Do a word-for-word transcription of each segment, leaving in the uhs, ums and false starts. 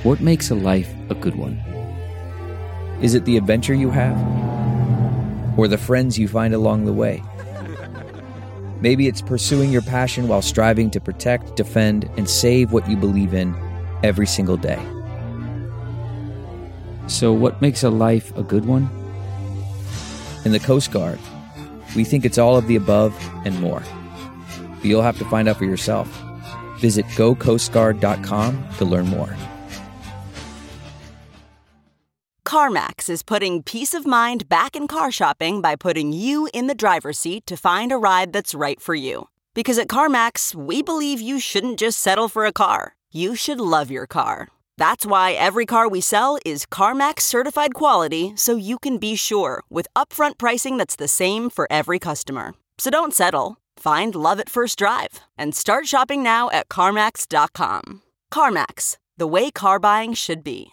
What makes a life a good one? Is it the adventure you have? Or the friends you find along the way? Maybe it's pursuing your passion while striving to protect, defend, and save what you believe in every single day. So what makes a life a good one? In the Coast Guard, we think it's all of the above and more. But you'll have to find out for yourself. Visit go coast guard dot com to learn more. CarMax is putting peace of mind back in car shopping by putting you in the driver's seat to find a ride that's right for you. Because at CarMax, we believe you shouldn't just settle for a car. You should love your car. That's why every car we sell is CarMax certified quality, so you can be sure with upfront pricing that's the same for every customer. So don't settle. Find love at first drive and start shopping now at CarMax dot com. CarMax, the way car buying should be.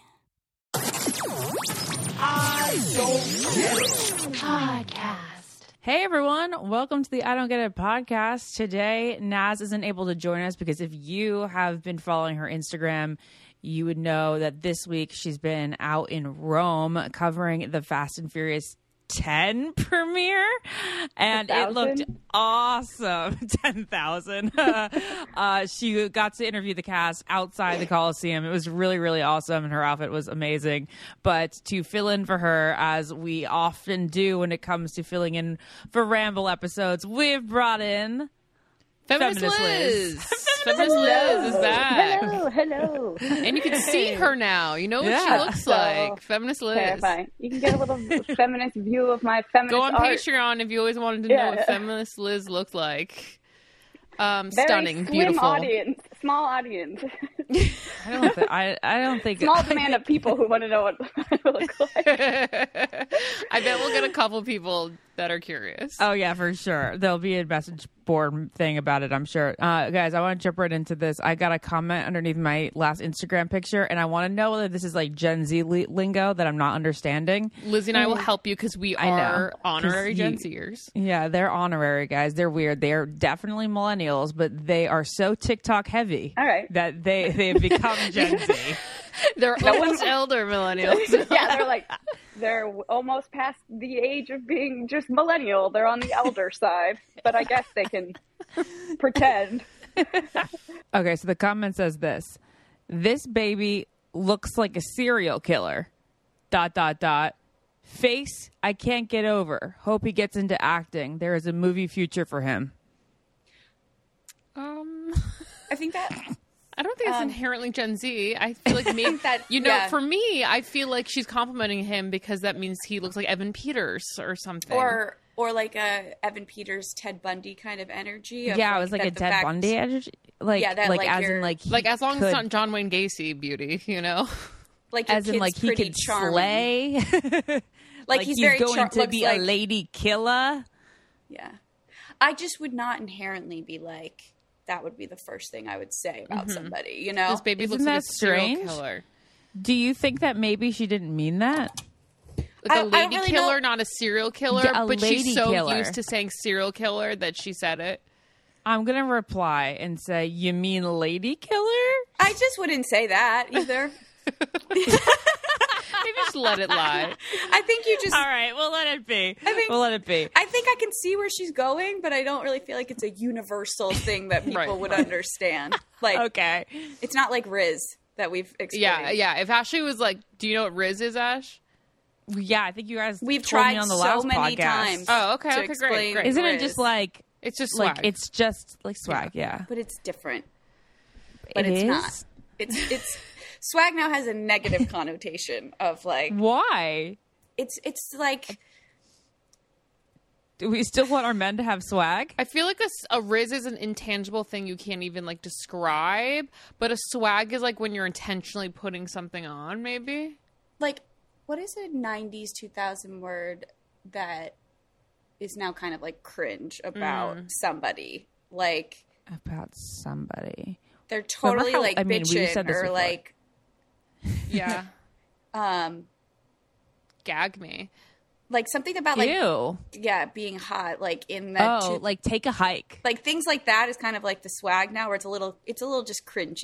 Podcast. Hey everyone, welcome to the I Don't Get It podcast. Today, Naz isn't able to join us because if you have been following her Instagram, you would know that this week she's been out in Rome covering the Fast and Furious ten premiere, and it looked awesome. ten thousand. uh, she got to interview the cast outside the Coliseum. It was really, really awesome, and her outfit was amazing. But to fill in for her, as we often do when it comes to filling in for Ramble episodes, we've brought in Feminist, Feminist Liz. Liz. Feminist Liz is back. Hello, hello. And you can see her now. You know what Yeah. she looks So like. Feminist Liz. Terrifying. You can get a little feminist view of my feminist Go on art. Patreon if you always wanted to Yeah. know what Feminist Liz looked like. Um, Very stunning, slim beautiful. audience, small audience, I don't think. I, I don't think. small demand of people who want to know what I look like. I bet we'll get a couple people that are curious. Oh, yeah, for sure. There'll be a message board thing about it, I'm sure. Uh, guys, I want to jump right into this. I got a comment underneath my last Instagram picture, and I want to know whether this is like Gen Z li- lingo that I'm not understanding. Lizzie and I will help you because we I know, are 'cause honorary you- Gen Zers. Yeah, they're honorary, guys. They're weird. They're definitely millennials, but they are so TikTok heavy All right. that they, they've become Gen Z. They're almost elder millennials. Yeah, they're like, they're almost past the age of being just millennial. They're on the elder side, but I guess they can pretend. Okay, so the comment says this. This baby looks like a serial killer. Dot, dot, dot. Face, I can't get over. Hope he gets into acting. There is a movie future for him. Um... I think that I don't think it's Um, inherently Gen Z. I feel like maybe that- you know, yeah. for me, I feel like she's complimenting him because that means he looks like Evan Peters or something. or or like a Evan Peters, Ted Bundy kind of energy. Of Yeah, like, it was like that a the Ted fact- Bundy energy. Like, Yeah, that, like, like, as in you're- like, he like as long as could, it's not John Wayne Gacy beauty, you know. Like your as in kid's like he pretty could charming. slay. Like, like he's, he's very going char- to looks be like, a lady killer. Yeah, I just would not inherently be like that. Would be the first thing I would say about Mm-hmm. somebody. You know, This baby Isn't looks like that a serial strange? killer. Do you think that maybe she didn't mean that? Like I- a I don't lady really killer, know. not a serial killer, Yeah, a but lady she's so killer. used to saying serial killer that she said it. I'm gonna reply and say, "You mean lady killer?" I just wouldn't say that either. Maybe just let it lie. I think you just. All right, we'll let it be. I think- we'll let it be. I think I can see where she's going, but I don't really feel like it's a universal thing that people Right. would understand. Like, Okay. it's not like Riz that we've experienced. Yeah, yeah. If Ashley was like, "Do you know what Riz is, Ash?" Yeah, I think you guys We've told tried me on the so last many podcast. times. Oh, okay, to okay, great, explain great. Isn't it Riz, just like It's just swag. like it's just like swag? Yeah, But it's different. But It it's is? not. It's it's swag now has a negative connotation of like Why it's it's like do we still want our men to have swag? I feel like a, s- a Riz is an intangible thing you can't even like describe, but a swag is like when you're intentionally putting something on, maybe. like what is a nineties two thousand word that is now kind of like cringe about Mm. somebody? Like About somebody. they're totally how- like I mean, we've bitching said this or before. like Yeah, um gag me. like something about like Ew. yeah being hot like in that Oh, two- like take a hike. like things like that is kind of like the swag now where it's a little it's a little just cringy.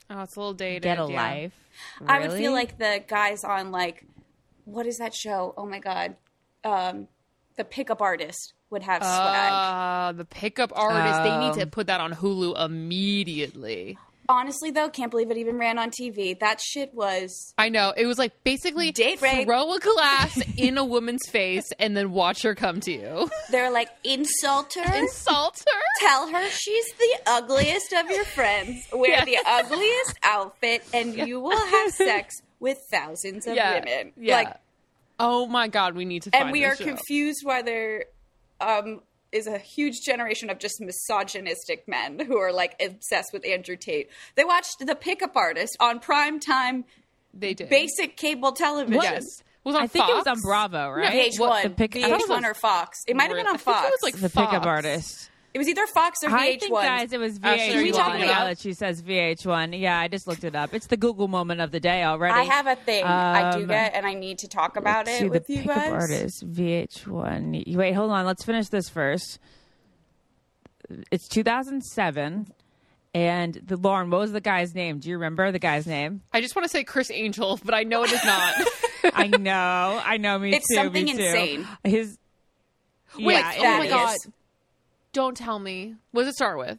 Oh, it's a little dated. Get a yeah. life. I would Really? feel like the guys on like, what is that show? Oh my god, um, the Pickup Artist would have swag. Uh, the pickup artist. They need to Um, put that on Hulu immediately. Honestly, though, can't believe it even ran on T V. That shit was I know. It was like basically Date rape. throw a glass in a woman's face and then watch her come to you. they're like insult her, Insult her. tell her she's the ugliest of your friends, wear Yeah. the ugliest outfit, and you will have sex with thousands of Yeah. women. Yeah. Like, Oh my god, we need to find and we are this show. confused why there um, is a huge generation of just misogynistic men who are like obsessed with Andrew Tate. They watched The Pickup Artist on primetime They did. basic cable television. Yes. Was it on I think it was Fox? on Bravo, right? V H one, What, the pick- V I thought H it one was- or Fox. It might have been I on think it Fox. was, like, The pickup Fox. artist. It was either Fox or I V H one. think, guys, it was Ashley, are you V H one. talking Now about- that she says V H one. Yeah, I just looked it up. It's the Google moment of the day already. I have a thing I do Um, get, and I need to talk about Let's it see, with the you pickup guys. artist, V H one. Wait, hold on. Let's finish this first. It's two thousand seven. And the Lauren, what was the guy's name? Do you remember the guy's name? I just want to say Chris Angel, but I know it is not. I know. I know. Me It's too. something me too. insane. His. Wait, yeah, oh that my is. god. Don't tell me. What does it start with?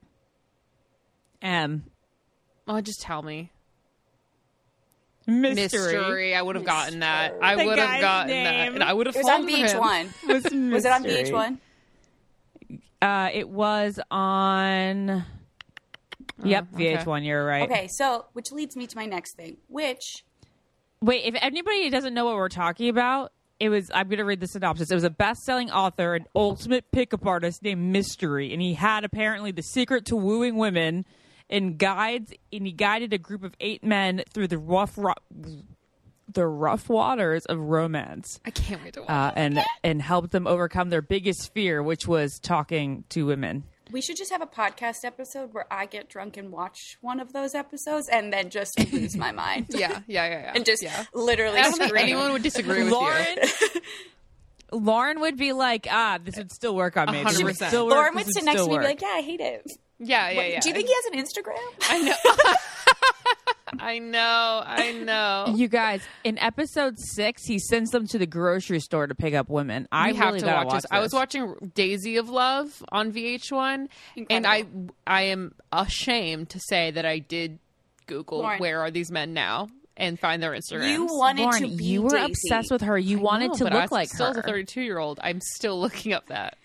M. Oh, just tell me. Mystery. Mystery. I would have gotten that. I The would have guy's gotten name. that. And I would have It was on fallen V for H him. one. Was, Was it on V H Mystery. one? Uh, it was on. Yep, okay. V H one. You're right. Okay, so which leads me to my next thing, which Wait, if anybody doesn't know what we're talking about, it was. I'm going to read the synopsis. It was a best-selling author, an ultimate pickup artist named Mystery, and he had apparently the secret to wooing women, and guides. And he guided a group of eight men through the rough, ro- the rough waters of romance, I can't wait to watch uh, it. and and helped them overcome their biggest fear, which was talking to women. we should just have a podcast episode where I get drunk and watch one of those episodes and then just lose my mind. Yeah, yeah, yeah, yeah. And just yeah. literally I don't think scream. anyone would disagree with Lauren, you. Lauren would be like, ah, this would still work on me. This would one hundred percent. still work. Lauren This would sit next still to me and be work. like, yeah, I hate it. Yeah, yeah, What- yeah. Do you think he has an Instagram? I know. I know. I know. You guys, in episode six, he sends them to the grocery store to pick up women. I we have really to gotta watch this. I was watching Daisy of Love on V H one, and I I am ashamed to say that I did Google Lauren. where are these men now and find their Instagrams. You wanted Lauren, to be you were Daisy. obsessed with her. You I wanted know, to but look I like still her. as a thirty-two year old. I'm still looking up that.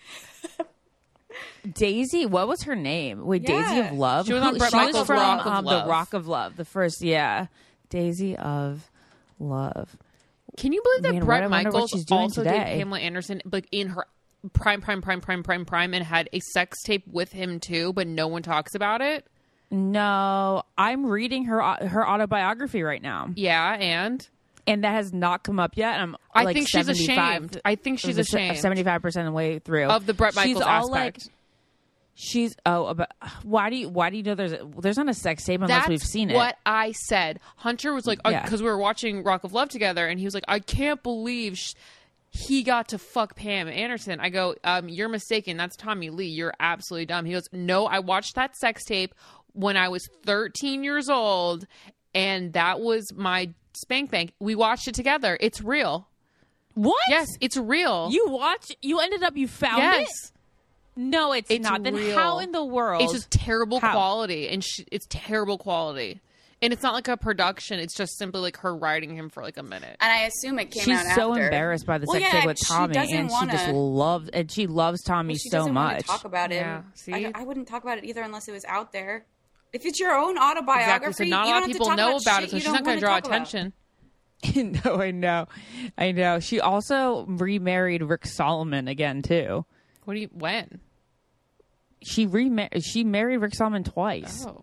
Daisy, what was her name? Wait, Daisy Yeah. of Love. She was on Who- Bret she was Michaels' from Rock of um, Love. the Rock of Love. The first, yeah, Daisy of Love. Can you believe that Man, what- I Bret wonder what Michaels she's doing also today. did Pamela Anderson like in her prime, prime, prime, prime, prime, prime, and had a sex tape with him too, but no one talks about it? No, I'm reading her her autobiography right now, Yeah, and and that has not come up yet. I'm I like think she's seventy-five ashamed. I think she's ashamed Seventy-five percent of the way through of the Bret She's Michaels all aspect. like, she's oh, about, why do you why do you know there's a, there's not a sex tape unless That's we've seen it? what I said. Hunter was like, Yeah. because we were watching Rock of Love together, and he was like, I can't believe sh- he got to fuck Pam Anderson. I go, um, you're mistaken. That's Tommy Lee. You're absolutely dumb. He goes, no, I watched that sex tape when I was thirteen years old, and that was my spank bank. We watched it together. It's real. What? Yes, it's real. You watched? You ended up you found yes. it? No, it's, It's not. Then real. how in the world? It's just terrible How? quality, and sh- it's terrible quality. And it's not like a production. It's just simply like her riding him for like a minute. And I assume it came She's out so after. embarrassed by the Well, sex yeah, tape with she Tommy, doesn't and wanna- she just loves and she loves Tommy She so doesn't want much. to talk about it. Yeah, see? I, I wouldn't talk about it either unless it was out there. If it's your own autobiography, Exactly. So not a you lot don't of have to people talk know about, about shit it, so you she's don't not going wanna to draw talk about. attention. no, I know, I know. She also remarried Rick Solomon again too. What do you when? She remar- She married Rick Solomon twice. Oh,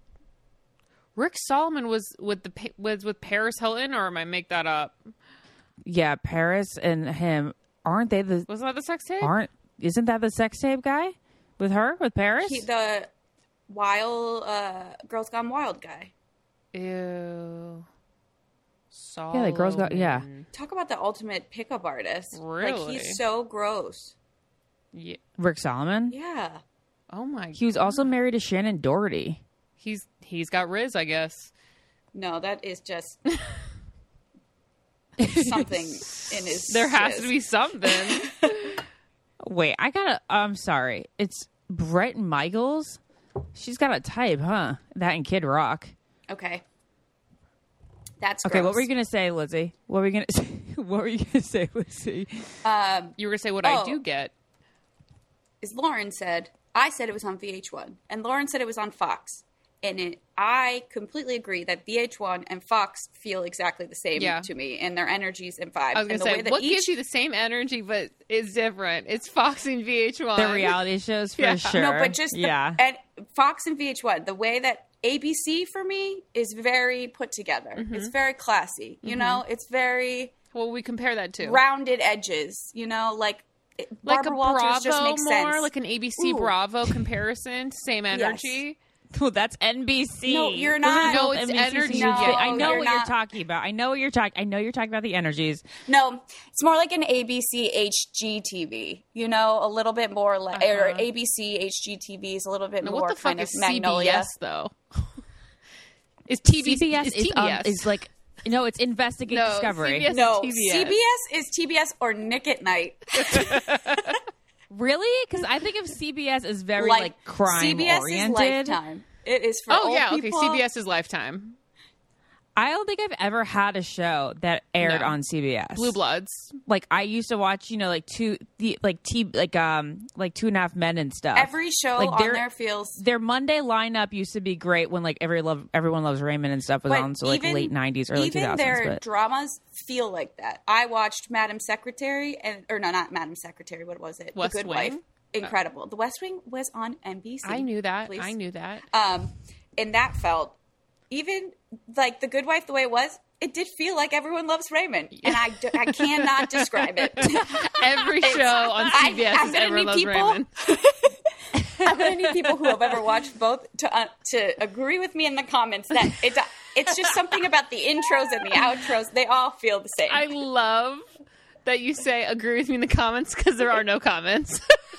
Rick Solomon was with the Pa- was with Paris Hilton, or am I make that up? Yeah, Paris and him aren't they the Wasn't that the sex tape? aren't? Isn't that the sex tape guy with her with Paris? He, the wild uh, Girls Gone Wild guy. Ew. Solomon. Yeah, the girls got yeah. Talk about the ultimate pickup artist. Like Really? he's so gross. Yeah. Rick Solomon. Yeah. Oh my. He was also married to Shannon Doherty. He's he's got Riz, I guess. No, that is just something in his. There has jizz. to be something. Wait, I gotta. I'm sorry. It's Bret Michaels. She's got a type, huh? That and Kid Rock. Okay. That's Okay. gross. What were you gonna say, Lizzie? What were you gonna? Say? What were you gonna say, Lizzie? Um, You were gonna say what Oh. I do get. is Lauren said, I said it was on V H one, and Lauren said it was on Fox. And it, I completely agree that V H one and Fox feel exactly the same Yeah. to me in their energies and vibes. I was gonna and the say way that what each, gives you the same energy but is different. It's Fox and V H one. The reality shows for Yeah. sure. No, but just the, yeah. and Fox and V H one, the way that A B C for me is very put together. Mm-hmm. It's very classy. You know, it's very Well, we compare that to rounded edges. You know, like it- like Barbara a Walters Bravo just makes more, sense. like an A B C Ooh. Bravo comparison. Same energy. Well, that's N B C. No, you're Those are not. both No, it's N B C energy. stations. No, I know you're what you're not. talking about. I know what you're talking. I know you're talking about the energies. No, it's more like an A B C H G T V. You know, a little bit more like or Uh-huh. A B C H G T V is a little bit Now, more what the fuck kind of is Magnolia. C B S though? Is T V C B S is is, T B S? um, is like no, it's Investigate No, Discovery. C B S No, T B S. C B S is T B S or Nick at Night. Really? Because I think of C B S as very Like, like, crime C B S oriented. is Lifetime. It is for Oh old yeah, okay. people. C B S is Lifetime. I don't think I've ever had a show that aired No. on C B S. Blue Bloods. Like I used to watch, you know, like two, the like T, like um, like Two and a Half Men and stuff. Every show Like, on they're- there feels. Their Monday lineup used to be great when like every love, everyone loves Raymond and stuff was But on. So like even- late nineties, early two even thousands. their But dramas feel like that. I watched Madam Secretary and or no, not Madam Secretary. What was it? West The Good Wing? Wife. Incredible. The West Wing was on N B C. I knew that. Please. I knew that. Um, and that felt even like The Good Wife the way it was. It did feel like everyone loves Raymond, and I, d- I cannot describe it. Every show on C B S I- I'm is gonna Everyone need Loves people- Raymond. I'm going to need people who have ever watched both to uh, to agree with me in the comments that it, it's just something about the intros and the outros. They all feel the same. I love that you say agree with me in the comments because there are no comments.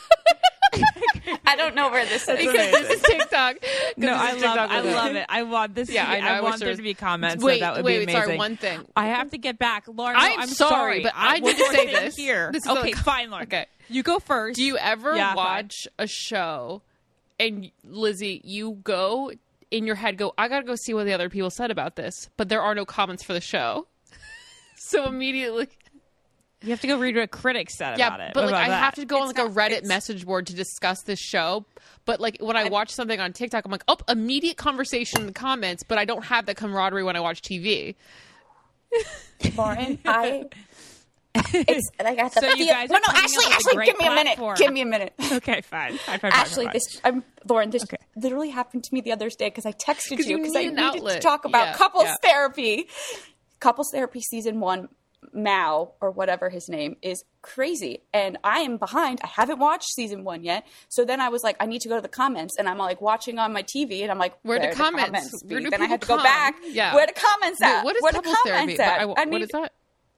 I don't know where this is. Because this is TikTok. 'Cause no, this is I love, TikTok I with it. love it. I want this. Yeah, to I be, know. I I, wish want there there was- to be comments. Wait, so that would wait, be wait, amazing. sorry, one thing. I have to get back, Lauren. I'm I'm sorry, sorry, but I one need to more say thing this. here. This is okay, a- fine, Lauren. Okay. You go first. Do you ever Yeah, fine. watch a show and Lizzie, you go in your head, go, I gotta go see what the other people said about this, but there are no comments for the show. So immediately, You have to go read what critics said yeah, about it. but What like I about have that? to go on It's like a not- Reddit it's- message board to discuss this show. But like when I watch something on TikTok, I'm like, oh, immediate conversation in the comments, but I don't have that camaraderie when I watch T V. Lauren, I. It's like I have to So you feel- guys no, are no, coming Ashley, up with a Ashley, great give me a minute. platform. Give me a minute. Okay, fine. fine, fine, fine Ashley, fine, this I'm Lauren. This Okay. literally happened to me the other day because I texted 'Cause you you because I need an needed outlet. to talk about Yeah, couples yeah. therapy. Couples therapy season one, Mao or whatever his name is crazy, and I am behind. I haven't watched season one yet, so then I was like, I need to go to the comments, and I'm like watching on my T V, and I'm like, Where do the comments- where be? do Then I had to people go come? back. Yeah. Where the comments Wait, at? what is Where the couples comments therapy? at? I, I what need is that?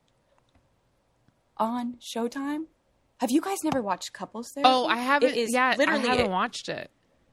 on Showtime. Have you guys never watched couples therapy? Oh, I haven't. It is Yeah, literally I haven't it. watched it.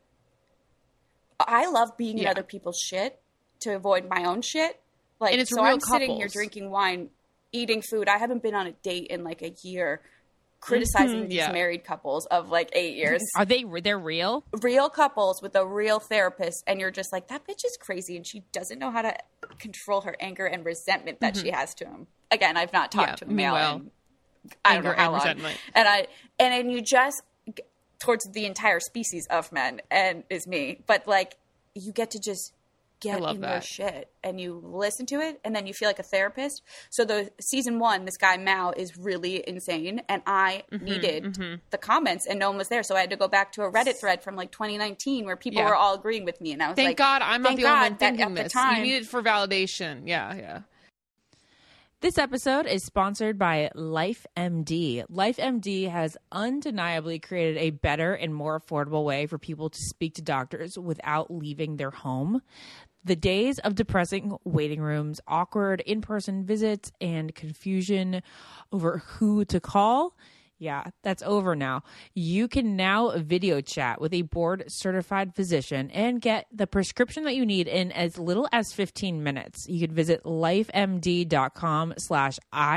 I love being in Yeah. other people's shit to avoid my own shit. Like, And it's so real I'm sitting here couples. drinking wine, eating food. I haven't been on a date in like a year, criticizing these Yeah. married couples of like eight years. Are they? They're real? Real couples with a real therapist, and you're just like, that bitch is crazy, and she doesn't know how to control her anger and resentment that she has to him. Again, I've not talked Yeah, to a male meanwhile, in I don't know anger how and long. resentment. And I and then you just towards the entire species of men and is me, but like you get to just get love in their that. shit and you listen to it and then you feel like a therapist. So the season one, this guy Mao is really insane, and I Mm-hmm, needed the comments, and no one was there, so I had to go back to a Reddit thread from like twenty nineteen where people Yeah. were all agreeing with me, and I was Thank like, God I'm not thank the only God one that thinking at the this. time- You need it for validation. Yeah, yeah. This episode is sponsored by LifeMD. LifeMD has undeniably created a better and more affordable way for people to speak to doctors without leaving their home. The days of depressing waiting rooms, awkward in-person visits, and confusion over who to call Yeah, that's over now. You can now video chat with a board certified physician and get the prescription that you need in as little as fifteen minutes. You could visit lifemd.com slash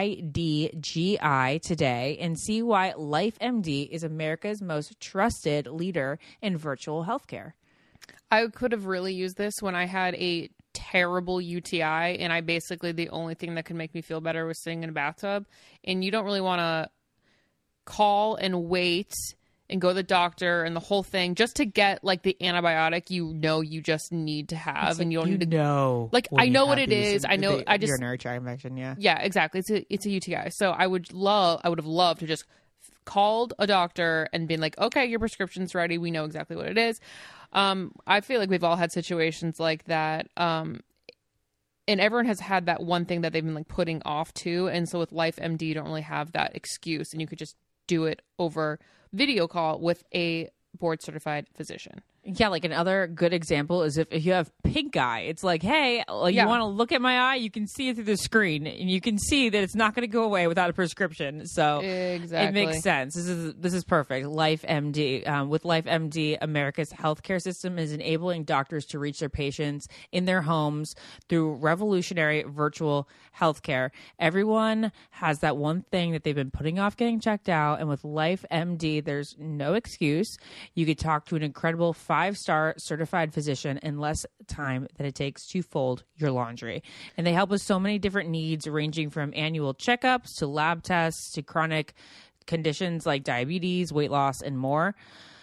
IDGI today and see why LifeMD is America's most trusted leader in virtual healthcare. I could have really used this when I had a terrible U T I and I basically the only thing that could make me feel better was sitting in a bathtub. And you don't really want to call and wait and go to the doctor and the whole thing just to get like the antibiotic you know you just need to have. It's and you like, don't you need to know like when I you know have what it these is. I know the I just urinary tract infection. Yeah, yeah, exactly. It's a it's a U T I. So I would love I would have loved to just called a doctor and been like, okay, your prescription's ready. We know exactly what it is. Um, I feel like we've all had situations like that. Um, and everyone has had that one thing that they've been like putting off too. And so with LifeMD, you don't really have that excuse and you could just do it over video call with a board certified physician. Yeah, like another good example is if, if you have pink eye, it's like, hey, like Yeah. you want to look at my eye, you can see it through the screen, and you can see that it's not going to go away without a prescription. So Exactly. it makes sense. This is this is perfect. LifeMD. Um, with LifeMD, America's healthcare system is enabling doctors to reach their patients in their homes through revolutionary virtual healthcare. Everyone has that one thing that they've been putting off getting checked out, and with LifeMD, there's no excuse. You could talk to an incredible five-star certified physician in less time than it takes to fold your laundry. And they help with so many different needs, ranging from annual checkups to lab tests to chronic conditions like diabetes, weight loss, and more.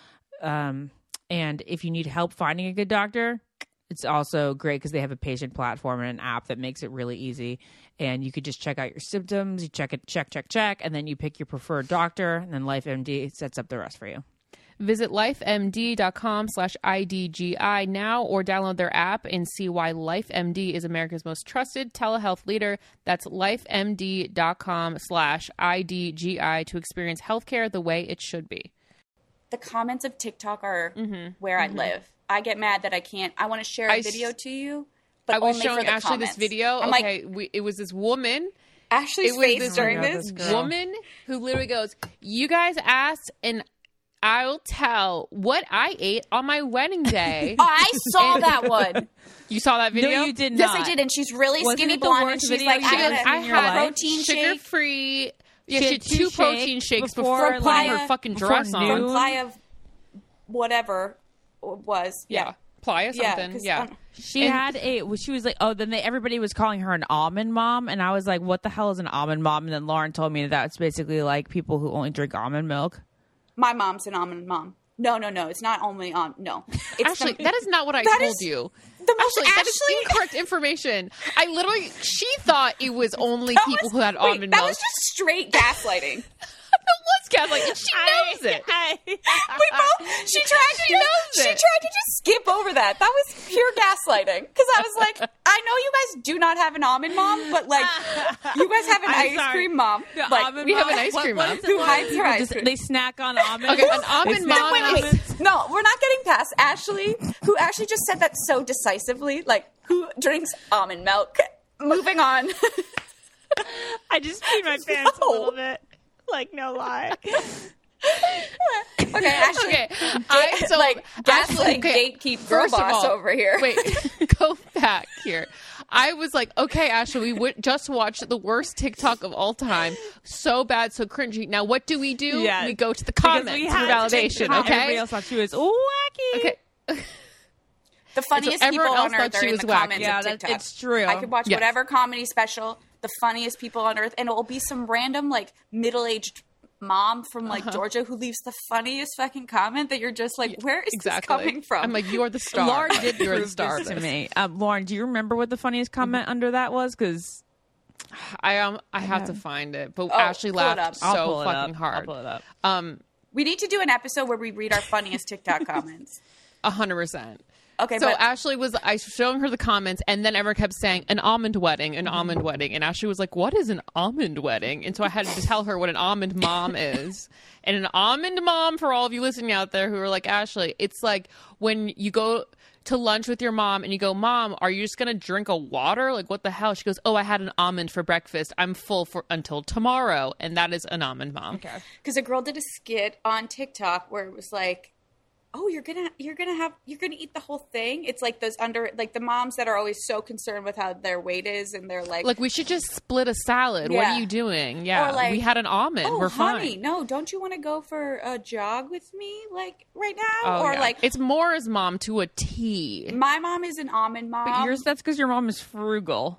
Um, and if you need help finding a good doctor, it's also great because they have a patient platform and an app that makes it really easy. And you could just check out your symptoms, you check it, check, check, check, and then you pick your preferred doctor, and then LifeMD sets up the rest for you. Visit lifemd.com slash IDGI now or download their app and see why LifeMD is America's most trusted telehealth leader. That's lifemd.com slash IDGI to experience healthcare the way it should be. The comments of TikTok are Mm-hmm. where I live. I get mad that I can't. I want to share a I video s- to you, but I was only showing for the Ashley comments. this video. I'm okay, like, we, it was this woman. Ashley's It was face this during Oh my God, this. this girl. woman who literally goes, you guys asked and I'll tell what I ate on my wedding day. Oh, I saw that one. You saw that video? No, you did Yes, not. I did. And she's really Wasn't skinny it the blonde. And worst she's video like, you I ever had seen a in your I life? had protein sugar shake free. Yeah, She she had had two two protein shakes shakes before, before, like, putting her Playa- fucking before dress noon. on. from Playa, whatever it was. Yeah. Yeah. Playa Yeah, something. 'cause, Yeah. um, She And- had a, well, she was like, oh, then they, everybody was calling her an almond mom. And I was like, what the hell is an almond mom? And then Lauren told me that that's basically like people who only drink almond milk. My mom's an almond mom. No, no, no. It's not only on. No. It's Actually, the- that is not what I That told is you. the most- Ashley, that is Ashley- incorrect information. I literally, she thought it was only that people was- who had wait, almond that milk. was just straight gaslighting. That was gaslighting, and she knows it. We both. She tried to. She just, knows she it. tried to just skip over that. That was pure gaslighting. Because I was like, I know you guys do not have an almond mom, but like, you guys have an I'm ice sorry. cream mom. The Like, almond we have mom- an ice what- cream what mom. is it Who like? hides her People ice just- cream. They snack on almonds. Okay, an almond They mom. snack wait, on wait, almonds. wait. No, we're not getting past Ashley, who actually just said that so decisively. Like, who drinks almond milk? Moving on. I just peed my pants No. a little bit. Like, no lie. Okay, Ashley. Okay, I so like Ashley, gaslight okay, gatekeep girl first of boss all- over here. Wait, go back here. I was like, okay, Ashley, we would just watched the worst TikTok of all time. So bad, so cringy. Now, what do we do? Yeah. We go to the Because comments we for had to take validation. the comment. Okay. Everybody else thought she was wacky. Okay. The funniest everyone people else on thought earth are she in was the wacky. comments Yeah, of that- TikTok. it's true. I could watch Yes. whatever comedy special, the funniest people on earth, and it will be some random like middle-aged mom from like Uh-huh. Georgia who leaves the funniest fucking comment that you're just like, where is Exactly. this coming from? I'm like, you're the star. Lauren did you're the prove star this of to this. me. Um, Lauren, do you remember what the funniest comment under that was? Because I um, I have to find it, but Oh, Ashley pull it laughed up. I'll so pull it fucking up. I'll hard. pull it up. Um, we need to do an episode where we read our funniest TikTok comments. a hundred percent. Okay, So but Ashley was, I was showing her the comments, and then everyone kept saying, an almond wedding, an almond wedding. And Ashley was like, what is an almond wedding? And so I had to tell her what an almond mom is. And an almond mom, for all of you listening out there who are like, Ashley, it's like when you go to lunch with your mom and you go, Mom, are you just going to drink a water? Like, what the hell? She goes, oh, I had an almond for breakfast. I'm full for until tomorrow. And that is an almond mom. Okay. Because a girl did a skit on TikTok where it was like, oh, you're gonna you're gonna have you're gonna eat the whole thing. It's like those under like the moms that are always so concerned with how their weight is, and they're like, Like, we should just split a salad. What Yeah. are you doing? Yeah, Or like, we had an almond. oh, We're honey, fine. no, don't you want to go for a jog with me, like right now? Oh, or yeah. like, it's Mora's mom to a T. my mom is an almond mom. But yours, that's because your mom is frugal.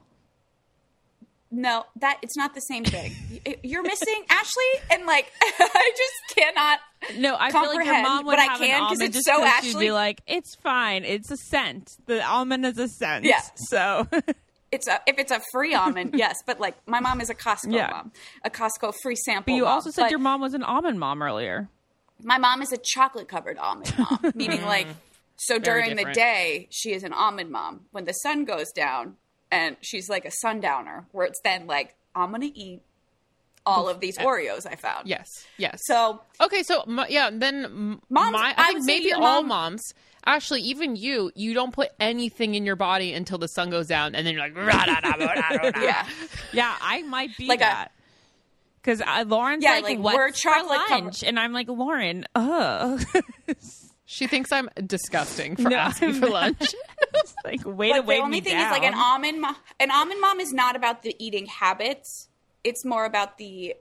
No, that it's not the same thing. Y- You're missing Ashley, and like I just cannot. No, I feel like your comprehend, mom would but I have can an 'cause almond it's just so 'cause she'd Ashley. be like, it's fine. It's a scent. The almond is a scent. Yeah. So It's a if it's a free almond, yes, but like my mom is a Costco Yeah. mom, a Costco free sample. But you mom. also said But your mom was an almond mom earlier. my mom is a chocolate covered almond mom, meaning like so Very during the different. day she is an almond mom. When the sun goes down, and she's like a sundowner, where it's then like I'm gonna eat all of these Oreos I found. Yes, yes. So Okay, so m- yeah, then m- Moms, my, I I think would say maybe your all mom- moms. Actually, even you, you don't put anything in your body until the sun goes down, and then you're like, "Rah, da, da, da, da, da." yeah, Yeah, I might be Like a- that. Because Lauren's Yeah, like, like, what's we're for chocolate covered- lunch? And I'm like, Lauren, ugh. She thinks I'm disgusting for No, asking I'm for not. lunch. It's like, way to but the weigh only me thing down. is like an almond mom. An almond mom is not about the eating habits. It's more about the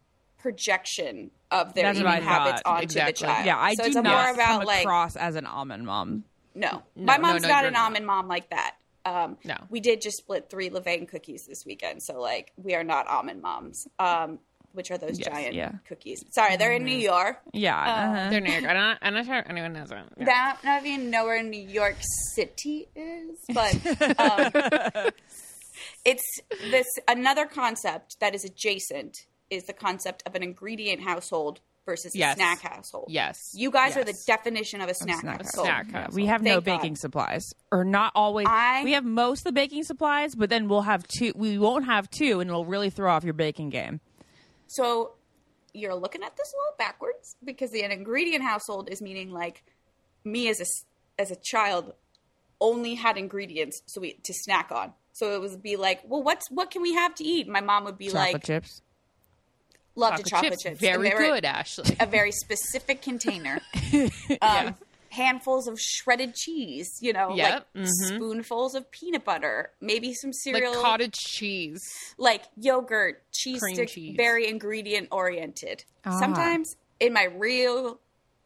projection of their That's eating what I habits thought. onto Exactly. the child. Yeah, I so do it's a not more about come like across as an almond mom. no. No, My no, mom's no, not you're an not. almond mom like that. Um, No. we did just split three Levain cookies this weekend, so like we are not almond moms. Um, which are those Yes, giant yeah. cookies? Sorry, they're in New York. Yeah. uh-huh. They're New York. I'm not, I'm not sure anyone knows them. Yeah. That not even know where New York City is, but um, it's this another concept that is adjacent is the concept of an ingredient household versus Yes. a snack household. Yes. You guys are the Yes. definition of a snack, snack household. Snack Yeah, household. we have no Thank God. baking supplies, or not always. I- we have most of the baking supplies, but then we'll have two. We won't have two, and it'll really throw off your baking game. So you're looking at this a little backwards because the an ingredient household is meaning like me as a s- as a child only had ingredients so we to snack on. So it would be like, well, what's what can we have to eat? My mom would be Chocolate like, chips. love Chocolate to chocolate chips. chips. Very And they were good, Ashley. A very specific container. um, handfuls of shredded cheese, you know, Yep. like Mhm. spoonfuls of peanut butter, maybe some cereal, Like cottage cheese. like yogurt, cheese Cream stick, cheese. very ingredient oriented. Ah. Sometimes in my real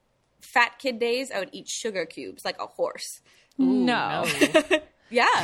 fat kid days, I would eat sugar cubes like a horse. No. Yeah.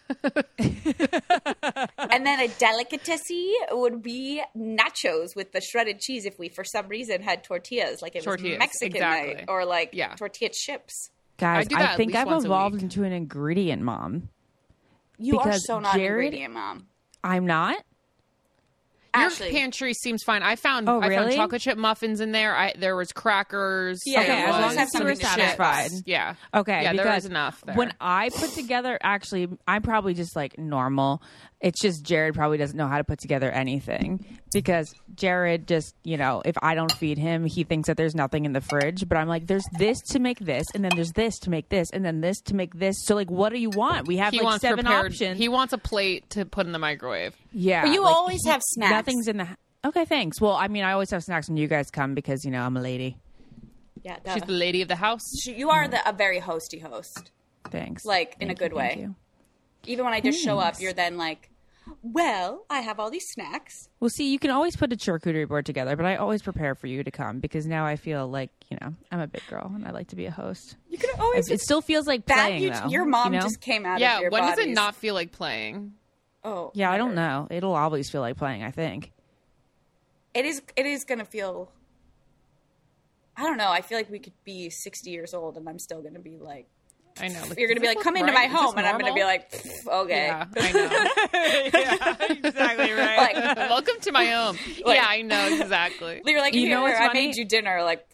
And then a delicacy would be nachos with the shredded cheese if we, for some reason, had tortillas, like it Tortillas, was Mexican exactly. night, or like Yeah. tortilla chips. Guys, I do that I at think least I've once a evolved week. into an ingredient mom. You are Because so not Jared- an ingredient mom. I'm not. Your Ashley. pantry seems fine. I found Oh, I found really? chocolate chip muffins in there. I there was crackers. Yeah, Okay, there as long was as you were something to ship. satisfied. Yeah. Okay, Yeah, because there was enough there. when I put together, actually, I'm probably just like normal. It's just Jared probably doesn't know how to put together anything because Jared just, you know, if I don't feed him, he thinks that there's nothing in the fridge. But I'm like, there's this to make this, and then there's this to make this, and then this to make this. So like, what do you want? We have he like wants seven prepared, options. He wants a plate to put in the microwave. yeah, But you like, always he- have snacks. Nothing's in the. Okay, thanks. Well, I mean, I always have snacks when you guys come because you know I'm a lady. Yeah, She's duh. the lady of the house. you are the, a very hosty host. Thanks. Like, in a Thank good you, thank way. you. Even when I just show up, Thanks. you're then like, well, I have all these snacks. Well, see, you can always put a charcuterie board together, but I always prepare for you to come because now I feel like, you know, I'm a big girl and I like to be a host. You can always It, it still feels like that playing, you, though. your mom you know? just came out Yeah. of your When does it bodies. not feel like playing? Oh, Yeah, I don't never. know. It'll always feel like playing, I think. It is. It is gonna feel. I don't know. I feel like we could be sixty years old, and I'm still gonna be like. I know. You're gonna be like, come into my home, and I'm gonna be like, "Pff, okay. Yeah, I know. yeah, exactly right. Like, Welcome to my home. Like- yeah, I know exactly. you're like, You here, know what's I funny? made you dinner. Like,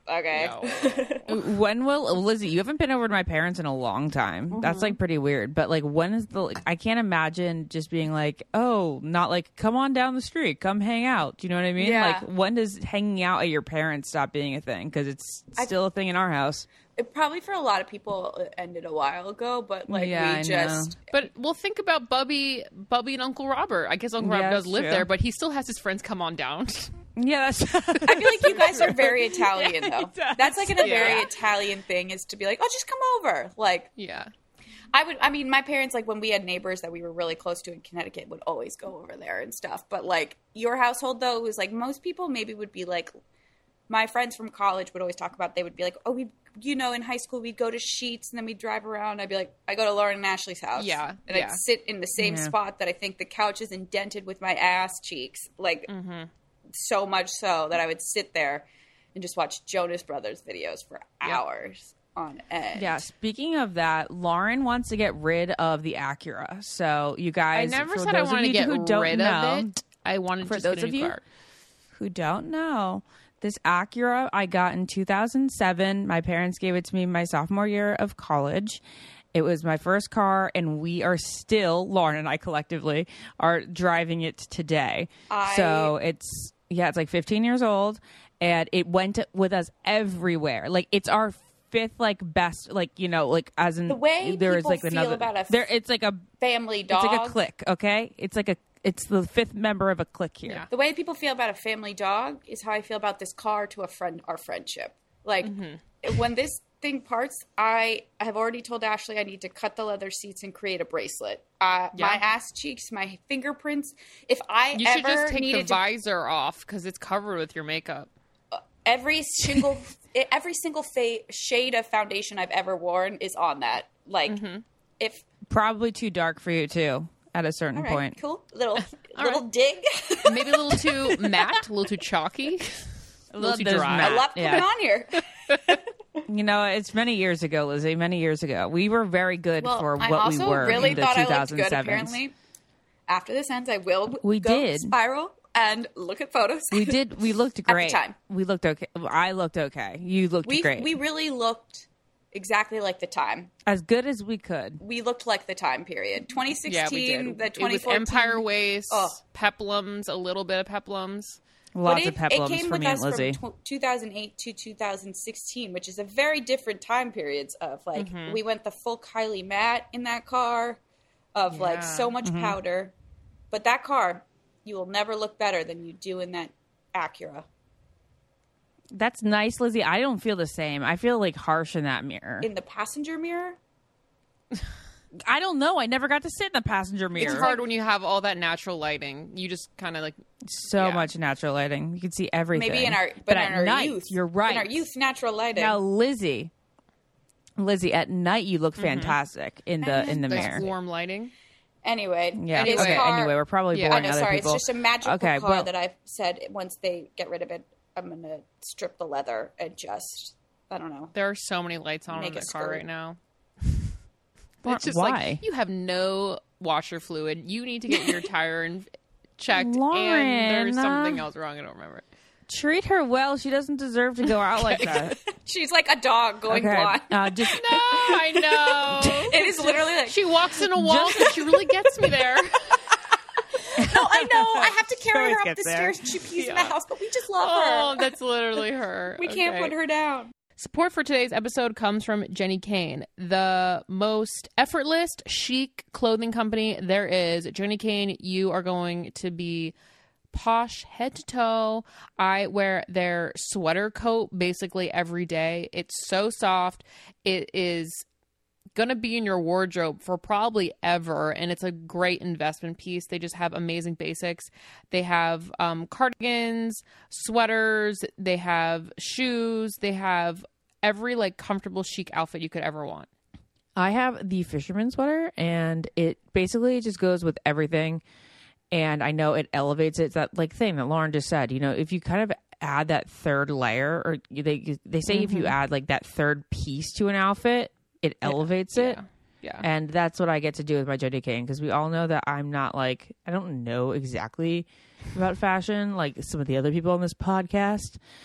Okay. No. When will Lizzie? You haven't been over to my parents in a long time. Mm-hmm. That's like pretty weird. But like, when is the? Like, I can't imagine just being like, oh, not like, come on down the street, come hang out. Do you know what I mean? Yeah. Like, when does hanging out at your parents stop being a thing? Because it's still a thing in our house. It probably for a lot of people it ended a while ago, but like Yeah, I we just But well, think about Bubby, Bubby and Uncle Robert. I guess Uncle Yeah, Robert does that's live true. there, but he still has his friends come on down. Yeah, that's. I feel like you guys are very Italian though. does. That's like an, a very Yeah. Italian thing is to be like, oh, just come over. Like Yeah. I would, I mean, my parents, like when we had neighbors that we were really close to in Connecticut would always go over there and stuff. But like your household though, it was like most people maybe would be like, my friends from college would always talk about, they would be like, oh, we, you know, in high school we'd go to Sheets and then we'd drive around. I'd be like, I go to Lauren and Ashley's house. Yeah, And yeah. I'd sit in the same Yeah. spot that I think the couch is indented with my ass cheeks. Like so much so that I would sit there and just watch Jonas Brothers videos for hours on end. Yeah, speaking of that, Lauren wants to get rid of the Acura. So you I guys, never for said I those of wanted to you get who don't rid know, of it. I wanted For to just those get a of new you car. who don't know, this Acura I got in two thousand seven. My parents gave it to me my sophomore year of college. It was my first car, and we are still, Lauren and I collectively, are driving it today. I- So it's, yeah, it's like fifteen years old, and it went with us everywhere. Like, it's our fifth, like, best, like, you know, like, as in, The way there is people like feel another, about a f- there, it's like a, Family dog. it's like a clique, okay? It's like a, it's the fifth member of a clique here. Yeah. The way people feel about a family dog is how I feel about this car to a friend, our friendship. Like when this thing parts, I have already told Ashley I need to cut the leather seats and create a bracelet. Uh, Yeah. My ass cheeks, my fingerprints. If I You ever should just take the needed to, visor off because it's covered with your makeup. every single every single fa- shade of foundation I've ever worn is on that. Like if Probably too dark for you, too, at a certain all right, point. cool little little dig. Maybe a little too matte, a little too chalky, a little too There's dry. matte. A lot coming Yeah. on here. You know, it's many years ago, Lizzie. Many years ago, we were very good Well, for I what also we were really in the thought I two looked thousand good. sevens. Apparently, after this ends, I will We go did. spiral and look at photos. We did. We looked the great. time. We looked okay. I looked okay. You looked we great. we really looked exactly like the time. as good as we could. We looked like the time period. twenty sixteen, Yeah, we did. the It twenty was fourteen Empire waist, Oh. peplums, a little bit of peplums. Lots But of it, it peplums came for with me us and Lizzie. from tw- two thousand eight to two thousand sixteen, which is a very different time periods of like Mm-hmm. we went the full Kylie matte in that car of like Yeah. so much Mm-hmm. powder. But that car, you will never look better than you do in that Acura. That's nice, Lizzie. I don't feel the same. I feel like harsh in that mirror. In the passenger mirror, I don't know. I never got to sit in the passenger mirror. It's hard when you have all that natural lighting. You just kind of like, So Yeah. much natural lighting. You can see everything. maybe in our but, in at our night, youth, you're right. In our youth, natural lighting. Now, Lizzie, Lizzie, at night you look fantastic in the in the there's mirror. warm lighting. Anyway, Yeah. his Okay. car, Anyway, we're probably Yeah. boring I know, other sorry, people. it's just a magical Okay, car well- that I've said once they get rid of it, I'm gonna strip the leather and just I don't know. There are so many lights on Make in a the car skirt. right now. Why- It's just why? like you have no washer fluid. You need to get your tire and checked, Lauren, and there's something uh, else wrong. I don't remember. Treat her well. She doesn't deserve to go out like that. She's like a dog going Okay. blind. Uh, just No, I know. It is literally like She walks in a wall, and she really gets me there. no, I know. I have to She carry always her up gets the there. stairs and she pees in the Yeah. house, but we just love Oh, her. that's literally her. We can't Okay. put her down. Support for today's episode comes from Jenny Kane, the most effortless, chic clothing company there is. Jenny Kane, you are going to be posh head to toe. I wear their sweater coat basically every day. It's so soft. It is going to be in your wardrobe for probably ever, and it's a great investment piece. They just have amazing basics. They have um, cardigans, sweaters, they have shoes, they have every like comfortable chic outfit you could ever want. I have the fisherman sweater, and it basically just goes with everything. And I know it elevates it. It's that like thing that Lauren just said. You know, if you kind of add that third layer, or they they say if you add like that third piece to an outfit, it elevates it. Yeah. Yeah. And that's what I get to do with my Jenny Kane, because we all know that I'm not like, I don't know exactly about fashion like some of the other people on this podcast,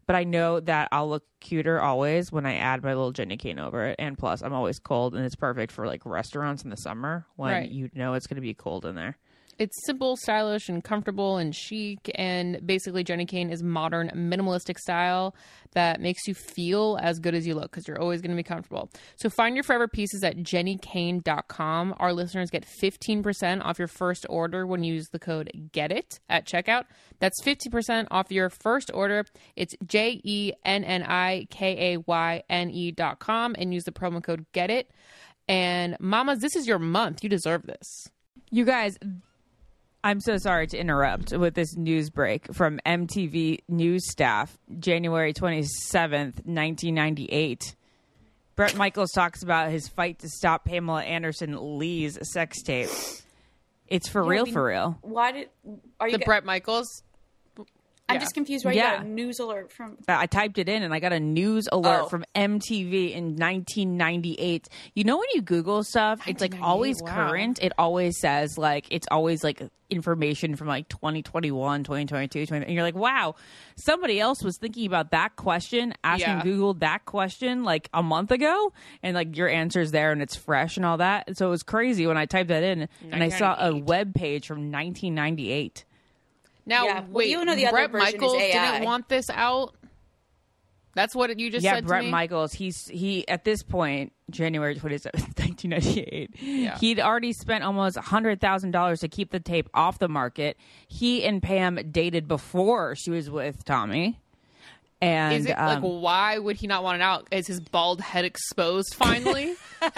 but I know that I'll look cuter always when I add my little Jenny cane over it. And plus, I'm always cold, and it's perfect for like restaurants in the summer when Right. you know it's going to be cold in there. It's simple, stylish, and comfortable and chic. And basically, Jenny Cane is modern, minimalistic style that makes you feel as good as you look because you're always going to be comfortable. So find your forever pieces at jenny cane dot com. Our listeners get fifteen percent off your first order when you use the code GETIT at checkout. That's fifty percent off your first order. It's J E N N I K A Y N E dot com and use the promo code GETIT. And mamas, this is your month. You deserve this. You guys, I'm so sorry to interrupt with this news break from M T V News staff, January twenty-seventh, nineteen ninety-eight. Bret Michaels talks about his fight to stop Pamela Anderson Lee's sex tape. It's for Yeah, real, I mean, for real. Why did are you? The get- Bret Michaels. I'm yeah. just confused. Why Yeah. you got a news alert from? I typed it in and I got a news alert Oh. from M T V in nineteen ninety-eight. You know when you Google stuff, it's like always nineteen ninety-eight, wow. current. It always says like, it's always like information from like twenty twenty-one, twenty twenty-two, twenty, and you're like, wow, somebody else was thinking about that question, asking Yeah. Google that question like a month ago, and like your answer's there and it's fresh and all that. So it was crazy when I typed that in and I saw a nineteen ninety-eight. web page from nineteen ninety-eight. Now, Yeah, well, wait, you know the other Bret version is Michaels A I. didn't want this out? That's what you just Yeah, said Bret to me? Michaels. He's he at this point, January twenty seventh, nineteen ninety eight. Yeah. He'd already spent almost a hundred thousand dollars to keep the tape off the market. He and Pam dated before she was with Tommy. And Is it, um, like, why would he not want it out? Is his bald head exposed finally?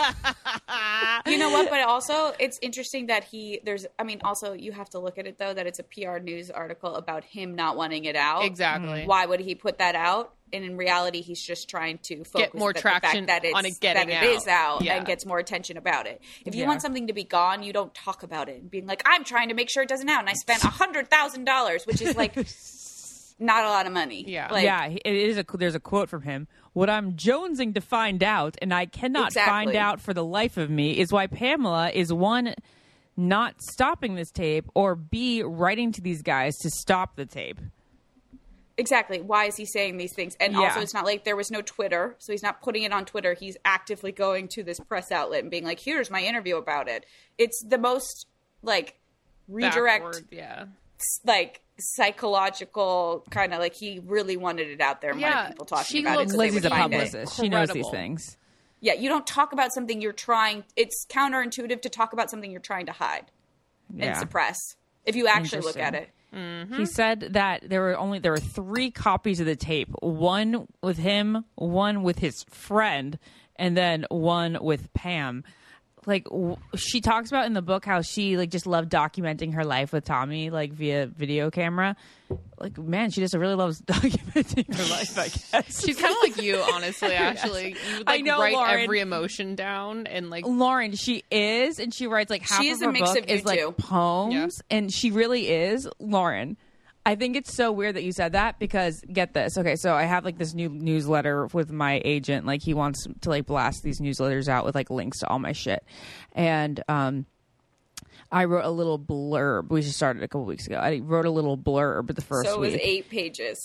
You know what? But also, it's interesting that he there's. I mean, also you have to look at it though that it's a P R news article about him not wanting it out. Exactly. Why would he put that out? And in reality, he's just trying to focus Get more that traction the fact that it's, on it getting that it is out. out Yeah. and gets more attention about it. If you Yeah. want something to be gone, you don't talk about it and being like, "I'm trying to make sure it doesn't out," and I spent a hundred thousand dollars, which is like not a lot of money. Yeah. like, yeah, it is a. There's a quote from him. What I'm jonesing to find out, and I cannot Exactly. find out for the life of me, is why Pamela is one, not stopping this tape, or B, writing to these guys to stop the tape. Exactly. Why is he saying these things? And Yeah. also, it's not like there was no Twitter, so he's not putting it on Twitter. He's actively going to this press outlet and being like, "Here's my interview about it." It's the most like redirect, Backward, yeah. like psychological kind of like he really wanted it out there and Yeah, wanted people talking she about it. looks- So they Lizzie's would a find it. publicist. She knows these Incredible. things. Yeah, you don't talk about something you're trying. It's counterintuitive to talk about something you're trying to hide and Yeah. suppress. If you actually look at Interesting. it. Mm-hmm. He said that there were only there were three copies of the tape. One with him, one with his friend, and then one with Pam. Like w- she talks about in the book how she like just loved documenting her life with Tommy like via video camera. Like man, she just really loves documenting her life. I guess She's kind of like you, honestly, actually. You would, I like, know, write Lauren. every emotion down and, like, Lauren, she is, and she writes like half She of is a her mix book of you is like two. poems, and she really is Lauren. I think it's so weird that you said that because get this. Okay, so I have like this new newsletter with my agent. Like he wants to like blast these newsletters out with like links to all my shit, and um, I wrote a little blurb. We just started a couple weeks ago. I wrote a little blurb the first So it was week. eight pages.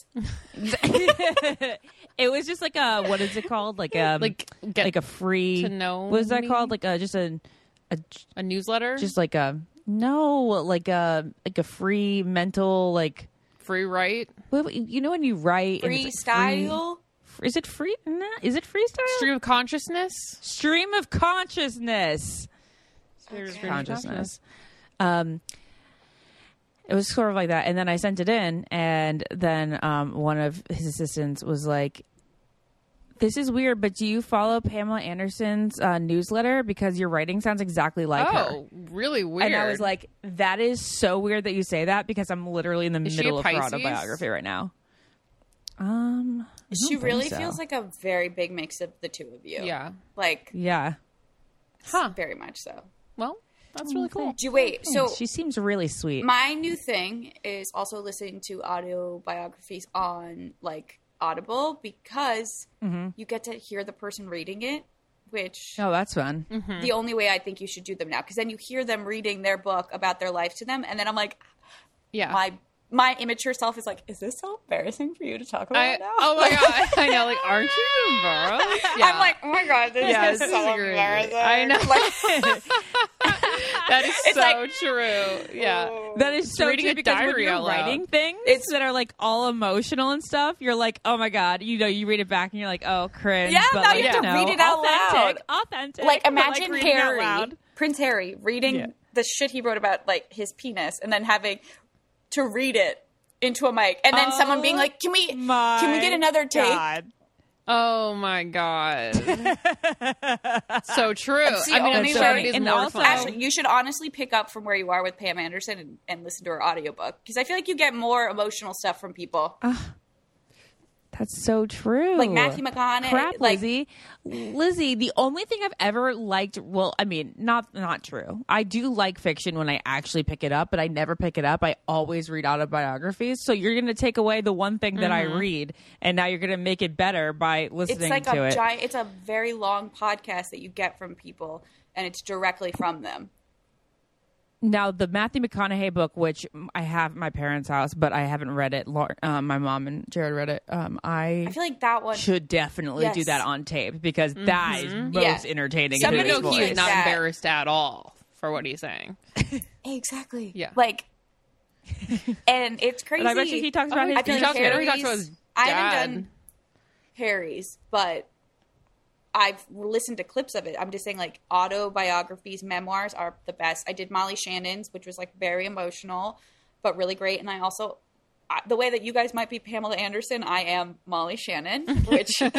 It was just like a what is it called? Like a Like, get like a free to know what is that me? called? Like a just a a a newsletter? just like a no like a like a free mental like free write? what- you know when you write and it's like Freestyle. free, is it free nah, is it freestyle Stream of consciousness? stream of consciousness stream of consciousness um it was sort of like that, and then I sent it in, and then um one of his assistants was like, "This is weird, but do you follow Pamela Anderson's uh, newsletter because your writing sounds exactly like her?" Oh, really weird. And I was like, that is so weird that you say that because I'm literally in the Is she middle a of her Pisces? autobiography right now. Um, I don't She think really so. feels like a very big mix of the two of you. yeah. Like, Yeah. Huh. very much so. Well, that's really cool. Do you wait? So she seems really sweet. my new thing is also listening to audio biographies on like Audible because you get to hear the person reading it, which oh, that's fun. the only way I think you should do them now, because then you hear them reading their book about their life to them, and then I'm like, Yeah. my my immature self is like, is this so embarrassing for you to talk about I, now? oh my god, I know. Like, aren't you embarrassed? Yeah. I'm like, oh my god, this Yeah, is this so is great. embarrassing. I know. Like, That is It's so like- true. Yeah. That is so reading true a because when diary you're out loud. writing things It's- that are like all emotional and stuff, you're like, oh my god, you know, you read it back and you're like, oh, cringe. Yeah, but now like, you have to no, read it out authentic, loud. Authentic. like but, imagine reading out Harry, loud. Prince Harry, reading Yeah. the shit he wrote about like his penis, and then having to read it into a mic, and then someone being like, "Can we, My can we get another take?" God. Oh my god. So true. It's the I mean, I'm only sure way- it is and more also- fun. Actually, you should honestly pick up from where you are with Pam Anderson and, and listen to her audiobook, because I feel like you get more emotional stuff from people. That's so true. Like Matthew McConaughey. Crap, like, Lizzie. Lizzie, the only thing I've ever liked, well, I mean, not not true. I do like fiction when I actually pick it up, but I never pick it up. I always read autobiographies. So you're going to take away the one thing that Mm-hmm. I read, and now you're going to make it better by listening It's like to a it. giant. It's a very long podcast that you get from people, and it's directly from them. Now, the Matthew McConaughey book, which I have at my parents' house, but I haven't read it. Lau- Um, my mom and Jared read it. Um, I, I feel like that one. should definitely do Yes. that on tape because that is most Yeah. entertaining. Somebody in his No, he voice. is not that. embarrassed at all for what he's saying. Exactly. Yeah. Like, and it's crazy. And I bet you he talks about Oh, his I feel he like talks about- he talks Harry's- about his I haven't dad. done Harry's, but I've listened to clips of it. I'm just saying, like, autobiographies, memoirs are the best. I did Molly Shannon's, which was like very emotional, but really great. And I also, I, the way that you guys might be Pamela Anderson, I am Molly Shannon, which. So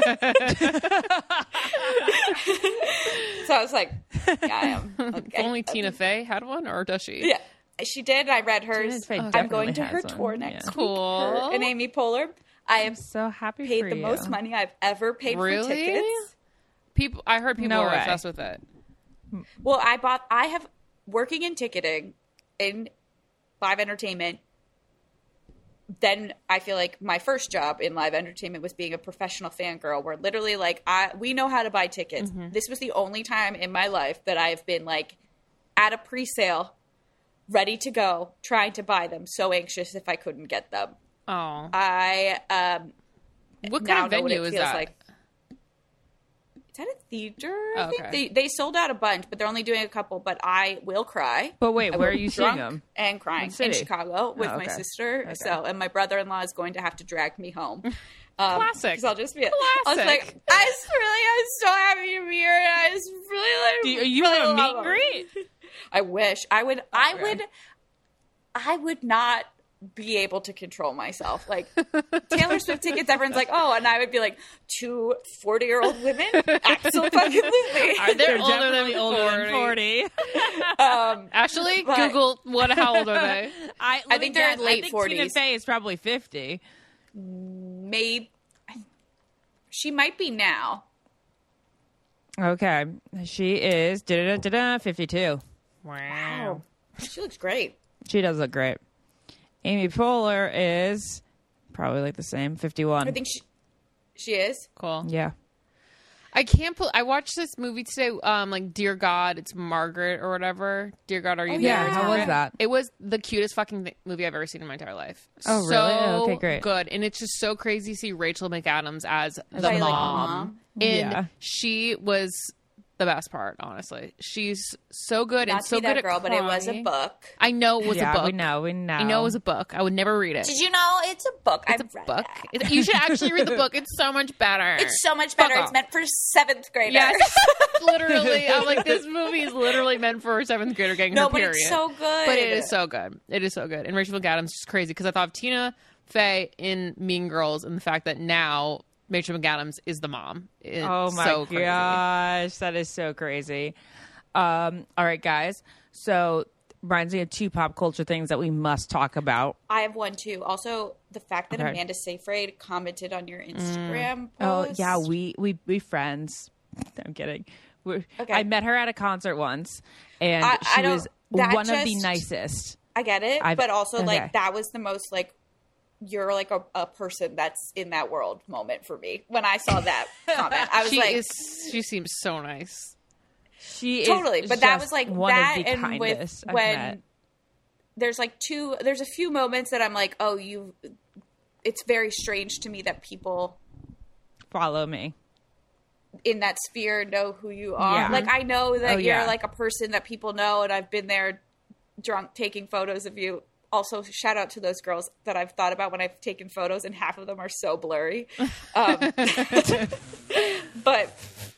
I was like, yeah, I am. If Okay. only Tina Fey had one, or does she? Yeah, she did. I read hers. Fey I'm definitely going to her has one. tour next Yeah. week. Cool. Her and Amy Poehler. I have So happy paid for the you. most money I've ever paid for Really? tickets. People, I heard people No are way. obsessed with it. Well, I bought. I have working in ticketing in live entertainment. Then I feel like my first job in live entertainment was being a professional fangirl, where literally, like, I we know how to buy tickets. This was the only time in my life that I've been like at a pre-sale, ready to go, trying to buy them. So anxious if I couldn't get them. Oh. I um. What now kind of know what venue it is feels that? like. Is that a theater? I Oh, think okay. they they sold out a bunch, but they're only doing a couple. But I will cry. But wait, I where will are you be seeing drunk them? And crying What in city? Chicago with Oh, my okay. sister. Okay. So, and my brother-in-law is going to have to drag me home. Um, Classic. 'cause I'll just be. I was Classic. like, I was really, I was so happy to be here, and I was really like. Do you, you really have a meet love and him. greet? I wish I would. I Okay. would. I would not be able to control myself. Like Taylor Swift tickets, everyone's like, oh, and I would be like, two forty-year-old women? Absolutely. Are they They're older than definitely older than forty. Um, Actually, But- Google what? How old are they? I, I think they're in late I think forties. Tina Fey is probably fifty. maybe she might be now. Okay, she is da da da da fifty-two. Wow. She looks great. She does look great. Amy Poehler is probably like the same, fifty-one. I think she she is. Cool. Yeah. I can't put. I watched this movie today. Um, like Dear God, it's Margaret or whatever. Dear God, are you Oh, there? Yeah, Yeah. how was that? It was the cutest fucking th- movie I've ever seen in my entire life. Oh, really? So Oh, okay, great. Good, and it's just so crazy to see Rachel McAdams as the Play, mom. like, mom. And Yeah. she was the best part, honestly. She's so good Not and to so be good that at girl, but it was a crying. book. I know it was yeah, a book. we know, we know. I know it was a book. I would never read it. Did you know it's a book? It's I've a read book. that. It- you should actually read the book. It's so much better. It's so much better. Fuck It's off. meant for seventh graders. Yes, literally. I'm like, this movie is literally meant for a seventh grader getting No, her but period. it's so good. But it is so good. It is so good. And Rachel McAdams is just crazy because I thought of Tina Fey in Mean Girls and the fact that now Rachel McAdams is the mom. It's Oh my so crazy. gosh, that is so crazy. Um, all right, guys. So reminds me of two pop culture things that we must talk about. I have one too. Also, the fact that Okay. Amanda Seyfried commented on your Instagram Oh post. yeah, we we we friends. I'm kidding. We're, Okay. I met her at a concert once, and I- I she don't- was that one of the just- nicest. I get it, I've- but also okay. like that was the most like you're like a, a person that's in that world moment for me when I saw that comment. I was She like, is. She seems so nice. She totally, is but that just was like one that, of the and kindest with I've when met. there's like two, there's a few moments that I'm like, oh, you, it's very strange to me that people Follow me. in that sphere know who you are. Yeah. Like, I know that Oh, you're yeah. like a person that people know, and I've been there drunk taking photos of you. Also, shout out to those girls that I've thought about when I've taken photos, and half of them are so blurry. Um, but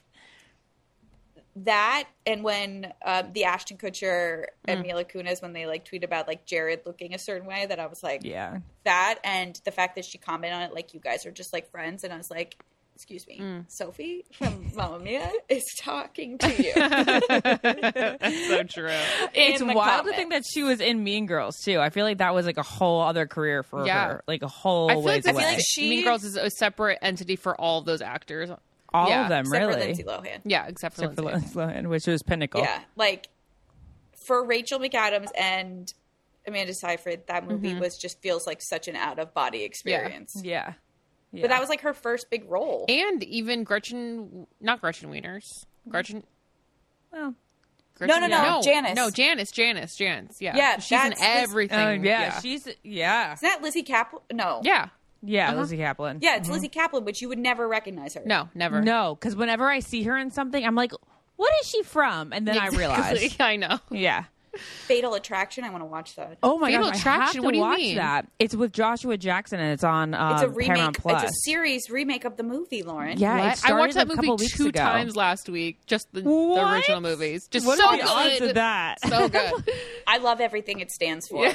that, and when um, the Ashton Kutcher and Mm. Mila Kunis, when they like tweet about like Jared looking a certain way, that I was like, Yeah. that, and the fact that she commented on it like you guys are just like friends, and I was like, excuse me, Mm. Sophie from Mamma Mia is talking to you. That's so true. It's in the wild to comment. think that she was in Mean Girls too. I feel like that was like a whole other career for Yeah. her, like a whole I feel ways like, away. I feel like she- Mean Girls is a separate entity for all of those actors. All yeah. of them, Except for really, Lindsay Lohan. Yeah, except for except for Lindsay. Lindsay Lohan, which was Pinnacle. Yeah, like for Rachel McAdams and Amanda Seyfried, that movie Mm-hmm. was just feels like such an out of body experience. yeah, yeah. But that was like her first big role. And even Gretchen, not Gretchen Wieners. Gretchen. well, Gretchen no, no, Janice. No, Janice, Janice, Janice. Yeah. Yeah, She's in that's this- everything. oh, yeah, yeah. she's yeah, Isn't that Lizzie Kaplan? No. Yeah. yeah, Uh-huh. Lizzie Kaplan. Yeah, it's Lizzie Kaplan, but you would never recognize her. No, never. No, because whenever I see her in something, I'm like, what is she from? And then I realize, Exactly. I know. yeah. Fatal Attraction. I want to watch that. Oh my Fatal gosh, I have Attraction? to What do you watch mean? that. It's with Joshua Jackson and it's on um, It's a remake. Paramount Plus. It's a series remake of the movie, Lauren. Yeah, it What? I started watched that a couple movie weeks two ago. times last week. Just the, the What? original movies. Just What so are the odds good. of that? So good. I love everything it stands for.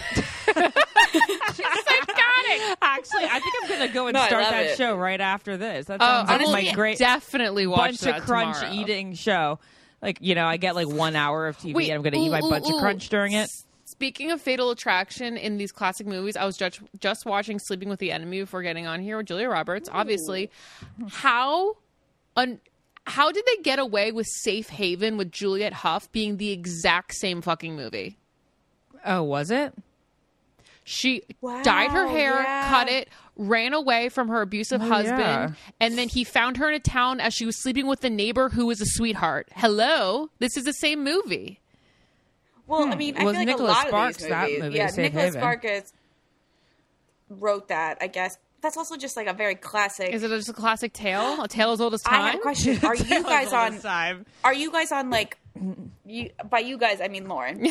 Actually, I think I'm gonna go and No, I start love that it. show right after this. That Oh, sounds like honestly, my great definitely watch bunch that of crunch tomorrow. eating show. Like, you know, I get like one hour of T V Wait, and I'm gonna eat my ooh, bunch ooh, of crunch during it. S- Speaking of Fatal Attraction in these classic movies, I was just just watching Sleeping with the Enemy before getting on here with Julia Roberts. Obviously, how un- how did they get away with Safe Haven with Juliette Huff being the exact same fucking movie? Oh, was it? She Wow, dyed her hair, yeah. cut it, ran away from her abusive Oh, husband, yeah. and then he found her in a town as she was sleeping with a neighbor who was a sweetheart. Hello, this is the same movie. Well, I mean, I It was feel like Nicholas a lot Sparks, of these that movies. movie, yeah, Safe Nicholas Haven. Sparks wrote that, I guess. That's also just like a very classic. Is it just a classic tale? A tale as old as I time? have a question. Are you guys on? Time. Are you guys on like? You, by you guys, I mean Lauren.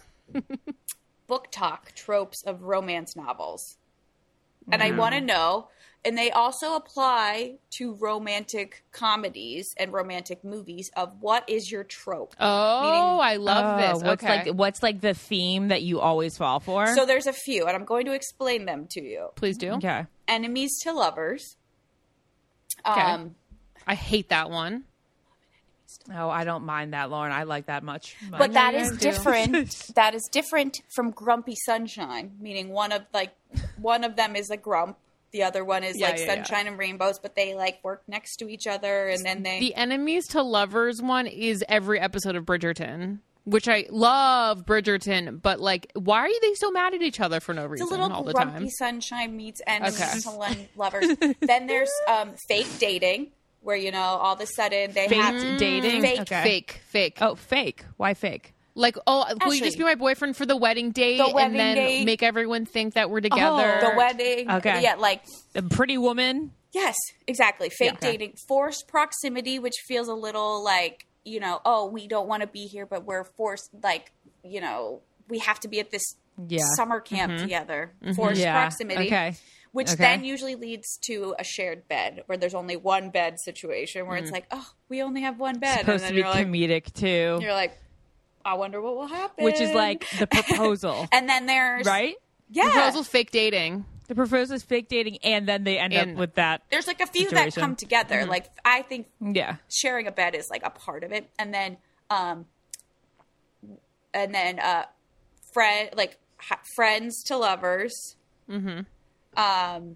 Book talk tropes of romance novels, and I want to know. And they also apply to romantic comedies and romantic movies. Of what is your trope? Oh, Meaning- I love Oh, this. what's Okay. like what's like the theme that you always fall for? So there's a few, and I'm going to explain them to you. Please do. okay. Enemies to lovers. Okay. Um, I hate that one. Oh, I don't mind that, Lauren. I like that much. but that is do. different. That is different from Grumpy Sunshine, meaning one of like one of them is a grump, the other one is Yeah, like yeah, yeah. sunshine and rainbows, but they like work next to each other, and then they. The enemies to lovers one is every episode of Bridgerton, which I love Bridgerton, but like, why are they so mad at each other for no it's reason a little all the grumpy time? sunshine meets enemies Okay. to lo- lovers. Then there's um, fake dating, where you know all of a sudden they Fake have dating? Fake, Okay. Fake, fake. Oh, fake. Why fake? Like, oh, will you Ashley. just be my boyfriend for the wedding date The and wedding then date. make everyone think that we're together? the wedding. Okay. Yeah, like The Pretty Woman. yes, exactly. Fake okay. dating, forced proximity, which feels a little like you know, oh, we don't want to be here, but we're forced. Like you know, we have to be at this Yeah. summer camp together. Forced Yeah. proximity. Okay. Which Okay. then usually leads to a shared bed where there's only one bed situation where it's like, oh, we only have one bed. Supposed to and then be you're like, comedic too. you're like, I wonder what will happen. Which is like the proposal. and then there's right? yeah, Proposal, fake dating. The proposal is fake dating and then they end And- up with that. there's like a few situation. that come together. Like I think Yeah. sharing a bed is like a part of it, and then um, and then uh, friend like ha- friends to lovers. Mm-hmm. Um.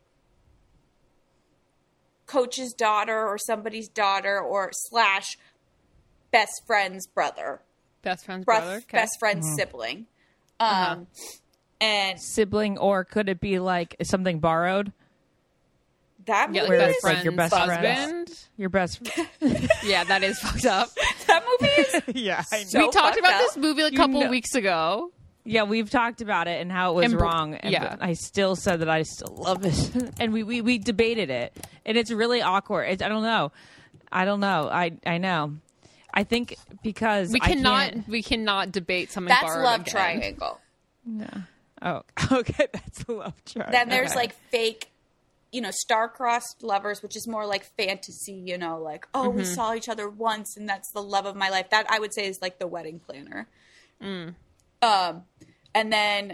Coach's daughter or somebody's daughter or slash best friend's brother, Best friend's Bref- brother. Okay. best friend's sibling, um, and Sibling, or could it be like something borrowed? that Yeah, movie like Where is, best it's like your friend's best friend. husband. Your best Yeah, that is fucked up. that movie is Yeah, I so we talked fucked about up. this movie a You couple know- weeks ago. Yeah, we've talked about it and how it was And br- wrong. And yeah. I still said that I still love it. And we, we, we debated it. And it's really awkward. It's, I don't know. I don't know. I I know. I think because We I cannot can't- we cannot debate something That's borrowed love again. triangle. Oh, okay. That's a love triangle. Then there's Okay. like fake, you know, star-crossed lovers, which is more like fantasy, you know, like, oh, we saw each other once and that's the love of my life. That I would say is like the wedding planner. Mm. Um, and then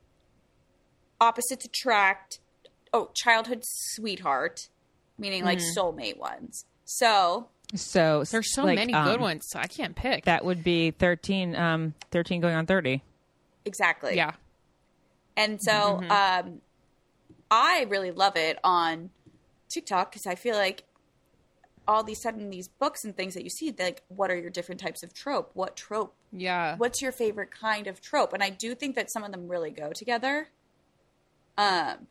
opposites attract. Oh, childhood sweetheart, meaning like soulmate ones. So So There's so like, many um, good ones, so I can't pick. That would be thirteen, um, thirteen going on thirty. exactly. yeah. And so um, I really love it on TikTok because I feel like all these sudden these books and things that you see, like, what are your different types of trope? What trope? Yeah. What's your favorite kind of trope? And I do think that some of them really go together. Um,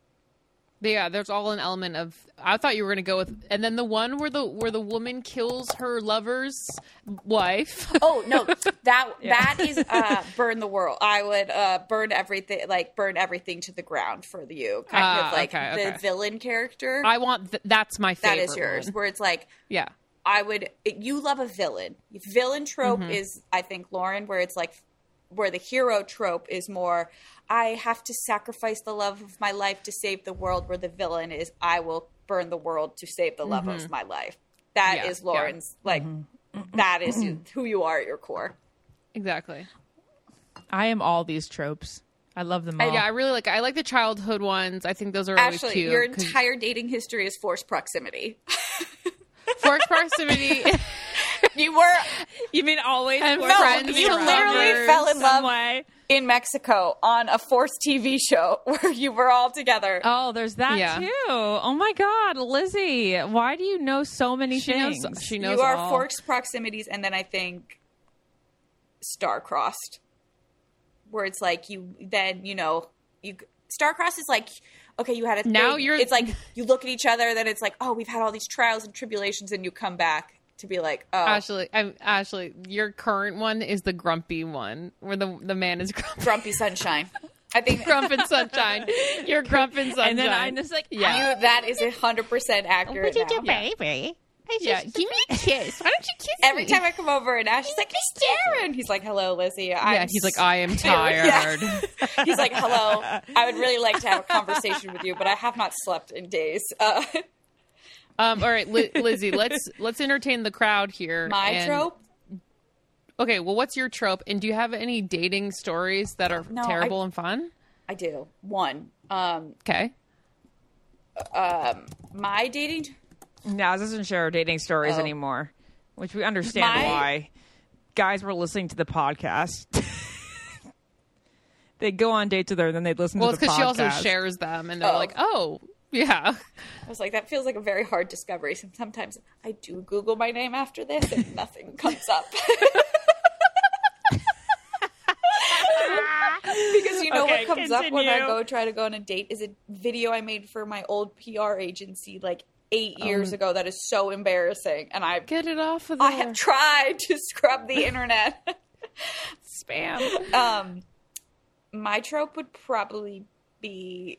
Yeah, there's all an element of. I thought you were gonna go with, and then the one where the where the woman kills her lover's wife. oh no, that that is uh, burn the world. I would uh, burn everything, like burn everything to the ground for you. Kind Ah, of like okay, the okay. villain character. I want th- that's my that favorite. is yours. one. Where it's like. Yeah. I would. You love a villain. Villain trope Mm-hmm. is, I think, Lauren, where it's like, where the hero trope is more, I have to sacrifice the love of my life to save the world. Where the villain is, I will burn the world to save the love of my life. That Yeah, is Lauren's. Like, that is who you are at your core. Exactly. I am all these tropes. I love them all. Yeah, I really like. I like the childhood ones. I think those are really Ashley, cute. your 'cause entire dating history is forced proximity. forced proximity. You were You mean always And forced friends to be you to literally lovers, fell in some love way? in Mexico on a forced T V show where you were all together. Oh, there's that Yeah. too. Oh my God, Lizzie, why do you know so many She things? knows. She knows. You are all. forced proximities, and then I think star-crossed, where it's like you then you know you star-crossed is like okay, you had a Now thing. you're- It's like you look at each other, then it's like oh, we've had all these trials and tribulations, and you come back to be like oh, Ashley, I'm Ashley. Your current one is the grumpy one, where the the man is grumpy. grumpy sunshine. I think Grump and sunshine. You're grump and sunshine. And then I'm just like, yeah, you, that is a hundred percent accurate. Now. baby? yeah. Give me a kiss. Why don't you kiss Every me? time I come over and Ash is like, Miss Darren. He's like, hello, Lizzie. I'm Yeah, he's like, I am tired. Yeah. He's like, hello. I would really like to have a conversation with you, but I have not slept in days. Uh, Um, all right, Li- Lizzie, let's let's entertain the crowd here. my and- trope? Okay, well, what's your trope? And do you have any dating stories that are No, terrible I- and fun? I do. One. Um, Okay. um, my dating... Naz doesn't share dating stories Oh. anymore, which we understand My- why. Guys were listening to the podcast. They go on dates with her, then they listen Well, to it's the because podcast. she also shares them, and they're Oh. like, oh, yeah. I was like, that feels like a very hard discovery. Sometimes I do Google my name after this and nothing comes up. Because you know Okay, what comes up when I continue. go try to go on a date is a video I made for my old P R agency like eight years ago that is so embarrassing. And I've Get it off of there. I have tried to scrub the internet. spam. um, my trope would probably be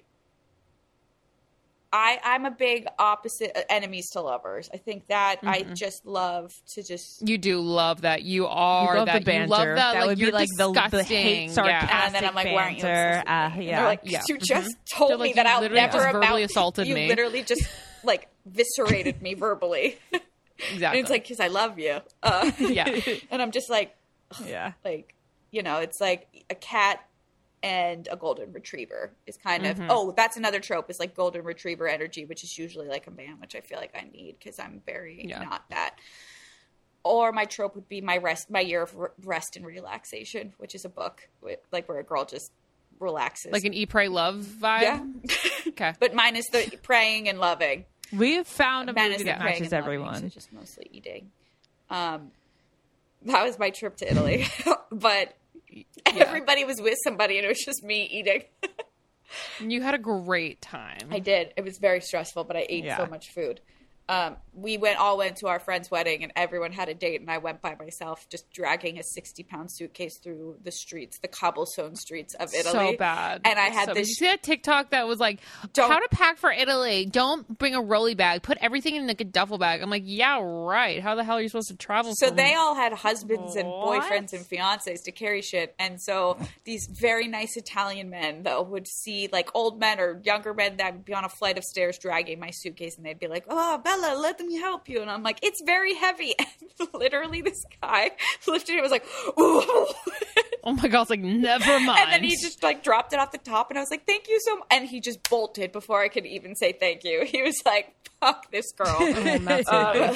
I I'm a big opposite uh, enemies to lovers. I think that I just love to just You do love that. You are You love that. the You banter. love that. that like, would you're be like the, the disgusting. hate, Yeah. sarcastic and then I'm like, why aren't you banter. listening to Uh, me? yeah. They're like, Yeah. you just Mhm. told They're me like, that you I'll literally never just amount. verbally assaulted you me. literally just like viscerated me verbally. Exactly. And it's like, because I love you. Uh, yeah. and I'm just like, yeah. like, you know, it's like a cat and a golden retriever is kind Mm-hmm. of, oh, that's another trope is like golden retriever energy, which is usually like a man, which I feel like I need because I'm very Yeah. not that. Or my trope would be my rest, my year of re- rest and relaxation, which is a book with, like where a girl just relaxes. Like an eat, pray, love vibe. yeah. Okay. But minus the praying and loving. We've found a Minus movie the that praying matches and loving, everyone. so just mostly eating. Um, that was my trip to Italy. But everybody was with somebody and it was just me eating. You had a great time. I did. It was very stressful, but I ate Yeah. so much food. Um, we went all went to our friend's wedding, and everyone had a date, and I went by myself, just dragging a sixty pound suitcase through the streets, the cobblestone streets of Italy. So bad. And I had so, this. Did you see that TikTok that was like, Don't- how to pack for Italy? Don't bring a rolly bag. Put everything in like a duffel bag. I'm like, yeah, right. How the hell are you supposed to travel? So from- they all had husbands and What? boyfriends and fiancés to carry shit. And so these very nice Italian men, though, would see like old men or younger men that would be on a flight of stairs dragging my suitcase, and they'd be like, oh, Bella, let me help you. And I'm like, it's very heavy. And literally this guy lifted it and was like, ooh. Oh my god! It's like, never mind. And then he just like dropped it off the top, and I was like, thank you so much. And he just bolted before I could even say thank you. He was like, fuck this girl. That's Uh,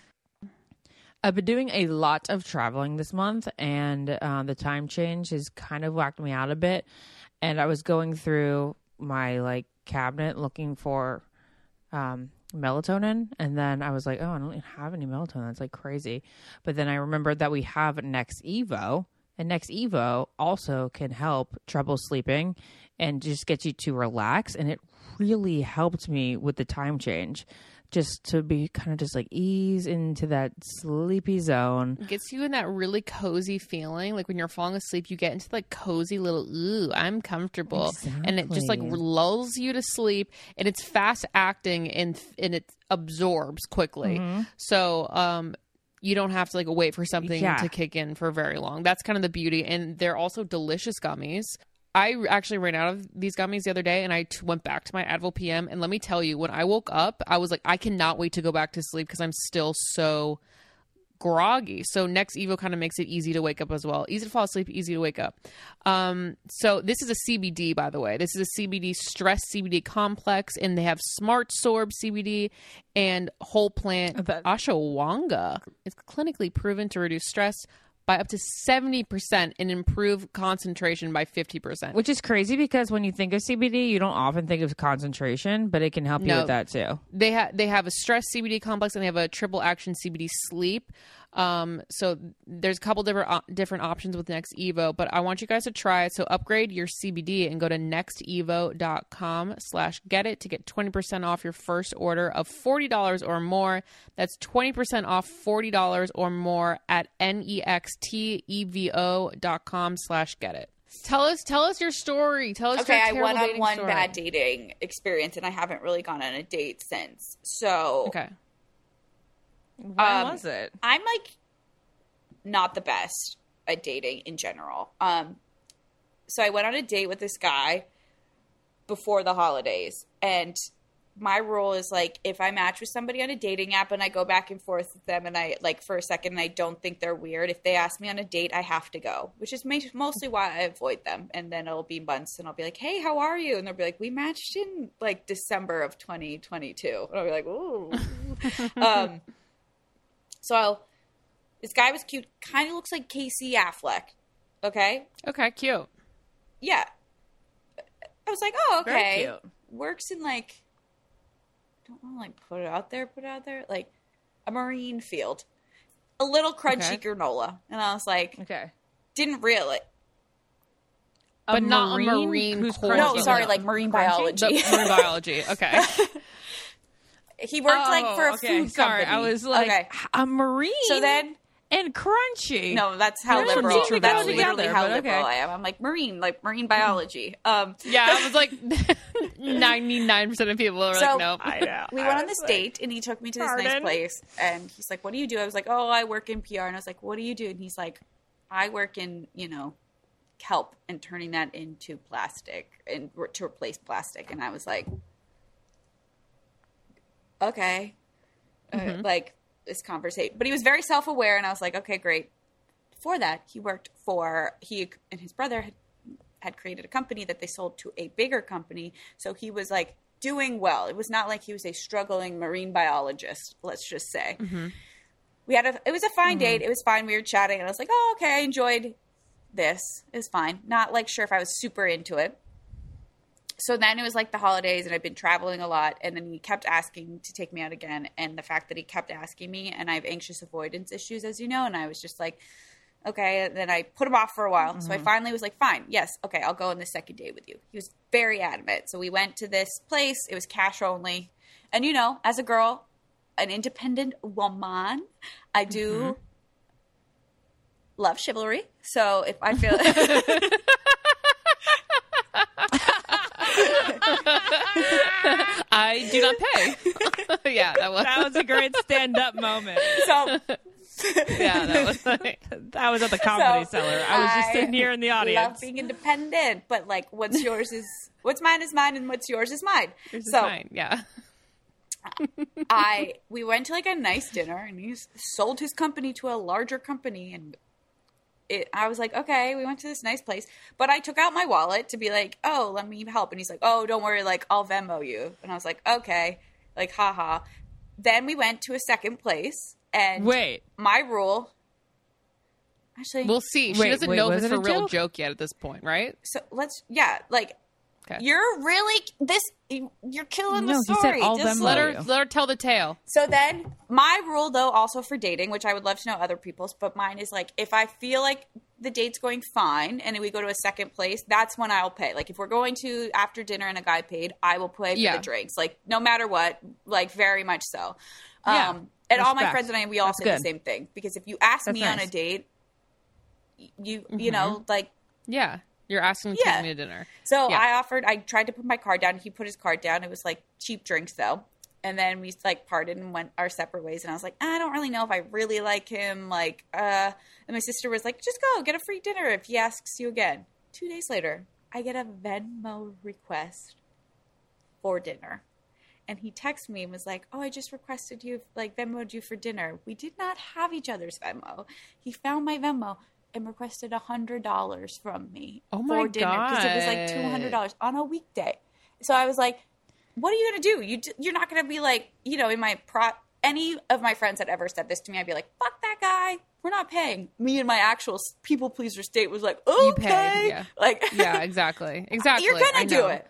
I've been doing a lot of traveling this month, and uh, the time change has kind of whacked me out a bit. And I was going through my like cabinet looking for um, melatonin, and then I was like, oh, I don't even have any melatonin. That's like crazy. But then I remembered that we have Next Evo, and Next Evo also can help trouble sleeping and just get you to relax. And it really helped me with the time change, just to be kind of just like ease into that sleepy zone. gets you in that really cozy feeling. Like when you're falling asleep, you get into like cozy little, ooh, I'm comfortable. And it just like Exactly. lulls you to sleep, and it's fast acting and and it absorbs quickly. So um you don't have to like wait for something Yeah. to kick in for very long. That's kind of the beauty. And they're also delicious gummies. I actually ran out of these gummies the other day, and I t- went back to my Advil P M. And let me tell you, when I woke up, I was like, I cannot wait to go back to sleep because I'm still so groggy. So Next Evo kind of makes it easy to wake up as well. Easy to fall asleep, easy to wake up. Um, so this is a C B D, by the way. This is a C B D stress C B D complex, and they have Smart Sorb C B D and whole plant That- ashwagandha. It's clinically proven to reduce stress by up to seventy percent and improve concentration by fifty percent. Which is crazy because when you think of C B D, you don't often think of concentration, but it can help you No. with that too. They have they have a stress C B D complex, and they have a triple action C B D sleep. Um, so there's a couple different uh, different options with Next Evo, but I want you guys to try it. So upgrade your C B D and go to nextevo.com slash get it to get twenty percent off your first order of forty dollars or more. That's twenty percent off forty dollars or more at nextevo dot com slash get it. Tell us tell us your story. Tell us okay, your I terrible went on dating one story. bad dating experience, and I haven't really gone on a date since. So Okay. When Um, was it? I'm like not the best at dating in general. Um, so I went on a date with this guy before the holidays, and my rule is like if I match with somebody on a dating app and I go back and forth with them, and I like for a second and I don't think they're weird, if they ask me on a date, I have to go, which is ma- mostly why I avoid them. And then it'll be months, and I'll be like, "Hey, how are you?" And they'll be like, "We matched in like December of twenty twenty-two," and I'll be like, "Ooh." um, So this guy was cute. Kind of looks like Casey Affleck. Okay? Okay, cute. Yeah. I was like, oh, Very okay. cute. Works in like, don't want to like put it out there, put it out there. Like a marine field. A little crunchy Okay. granola. And I was like, Okay. didn't reel it. But not a marine who's core. crunchy? No, Yeah. sorry, like marine Crunchy? biology. The marine biology. Okay. He worked like for a Oh, okay. food Sorry, company. I was like okay. a marine. So then, and crunchy. no, that's how Those liberal. two That's go literally together, how but liberal okay. I am. I'm like marine, like marine biology. Um, Yeah, I was like ninety-nine percent of people are So- like, nope. I know. we I went on was this like, date, and he took me to this nice Pardon? place, and he's like, what do you do? I was like, oh, I work in P R. And I was like, what do you do? And he's like, I work in, you know, kelp and turning that into plastic and re- to replace plastic. And I was like, okay. Uh, like this conversation, but he was very self-aware, and I was like, okay, great. Before that, he worked for, he and his brother had, had created a company that they sold to a bigger company. So he was like doing well. It was not like he was a struggling marine biologist, let's just say. We had a, it was a fine date. It was fine. We were chatting, and I was like, oh, okay, I enjoyed this. It was fine. Not like sure if I was super into it. So then it was like the holidays, and I've been traveling a lot, and then he kept asking to take me out again. And the fact that he kept asking me, and I have anxious avoidance issues, as you know, and I was just like, okay. And then I put him off for a while. Mm-hmm. So I finally was like, fine, yes, okay, I'll go on the second date with you. He was very adamant. So we went to this place. It was cash only. And, you know, as a girl, an independent woman. I do Mm-hmm. love chivalry. So if I feel I do not pay. yeah, that was That was a great stand-up moment. so yeah, that was like, That was at the Comedy So, Cellar. I was just I sitting here in the love audience. being independent, but like what's yours is what's mine is mine and what's yours is mine. yours is so fine. Yeah. I we went to like a nice dinner and he s- sold his company to a larger company and it, I was like, okay, we went to this nice place, but I took out my wallet to be like, oh, let me help. And he's like, oh, don't worry, like I'll Venmo you. And I was like, okay, like haha. Then we went to a second place and Wait. my rule. Actually, We'll see. She Wait, doesn't wait, know if was it's it a a real joke? joke yet at this point, right? so let's yeah, like Okay. you're really this. You're killing No, the he story. said I'll Just Venmo Let her you. let her tell the tale. So then my rule though also for dating, which I would love to know other people's, but mine is like if I feel like the date's going fine and we go to a second place, that's when I'll pay. Like if we're going to after dinner and a guy paid, I will pay for Yeah. the drinks. Like no matter what, like very much so. Yeah. Um and all my Respect. friends and I we all That's say good. the same thing. Because if you ask That's me on a nice. date, you Mm-hmm. you know, like Yeah. You're asking to Yeah. take me to dinner. so Yeah. I offered, I tried to put my card down. He put his card down. It was like cheap drinks though. And then we like parted and went our separate ways. And I was like, I don't really know if I really like him. Like, uh, and my sister was like, just go get a free dinner if he asks you again. Two days later, I get a Venmo request for dinner. And he texted me and was like, oh, I just requested you, like Venmo'd you for dinner. We did not have each other's Venmo. He found my Venmo and requested one hundred dollars from me Oh my for dinner because it was like two hundred dollars on a weekday. So I was like, what are you going to do? You, d- you're not going to be like, you know, in my pro, any of my friends that ever said this to me, I'd be like, fuck that guy. We're not paying. Me and my actual s- people pleaser state was like, okay. You pay, yeah. Like, Yeah, exactly. Exactly. you're going I to do know. it.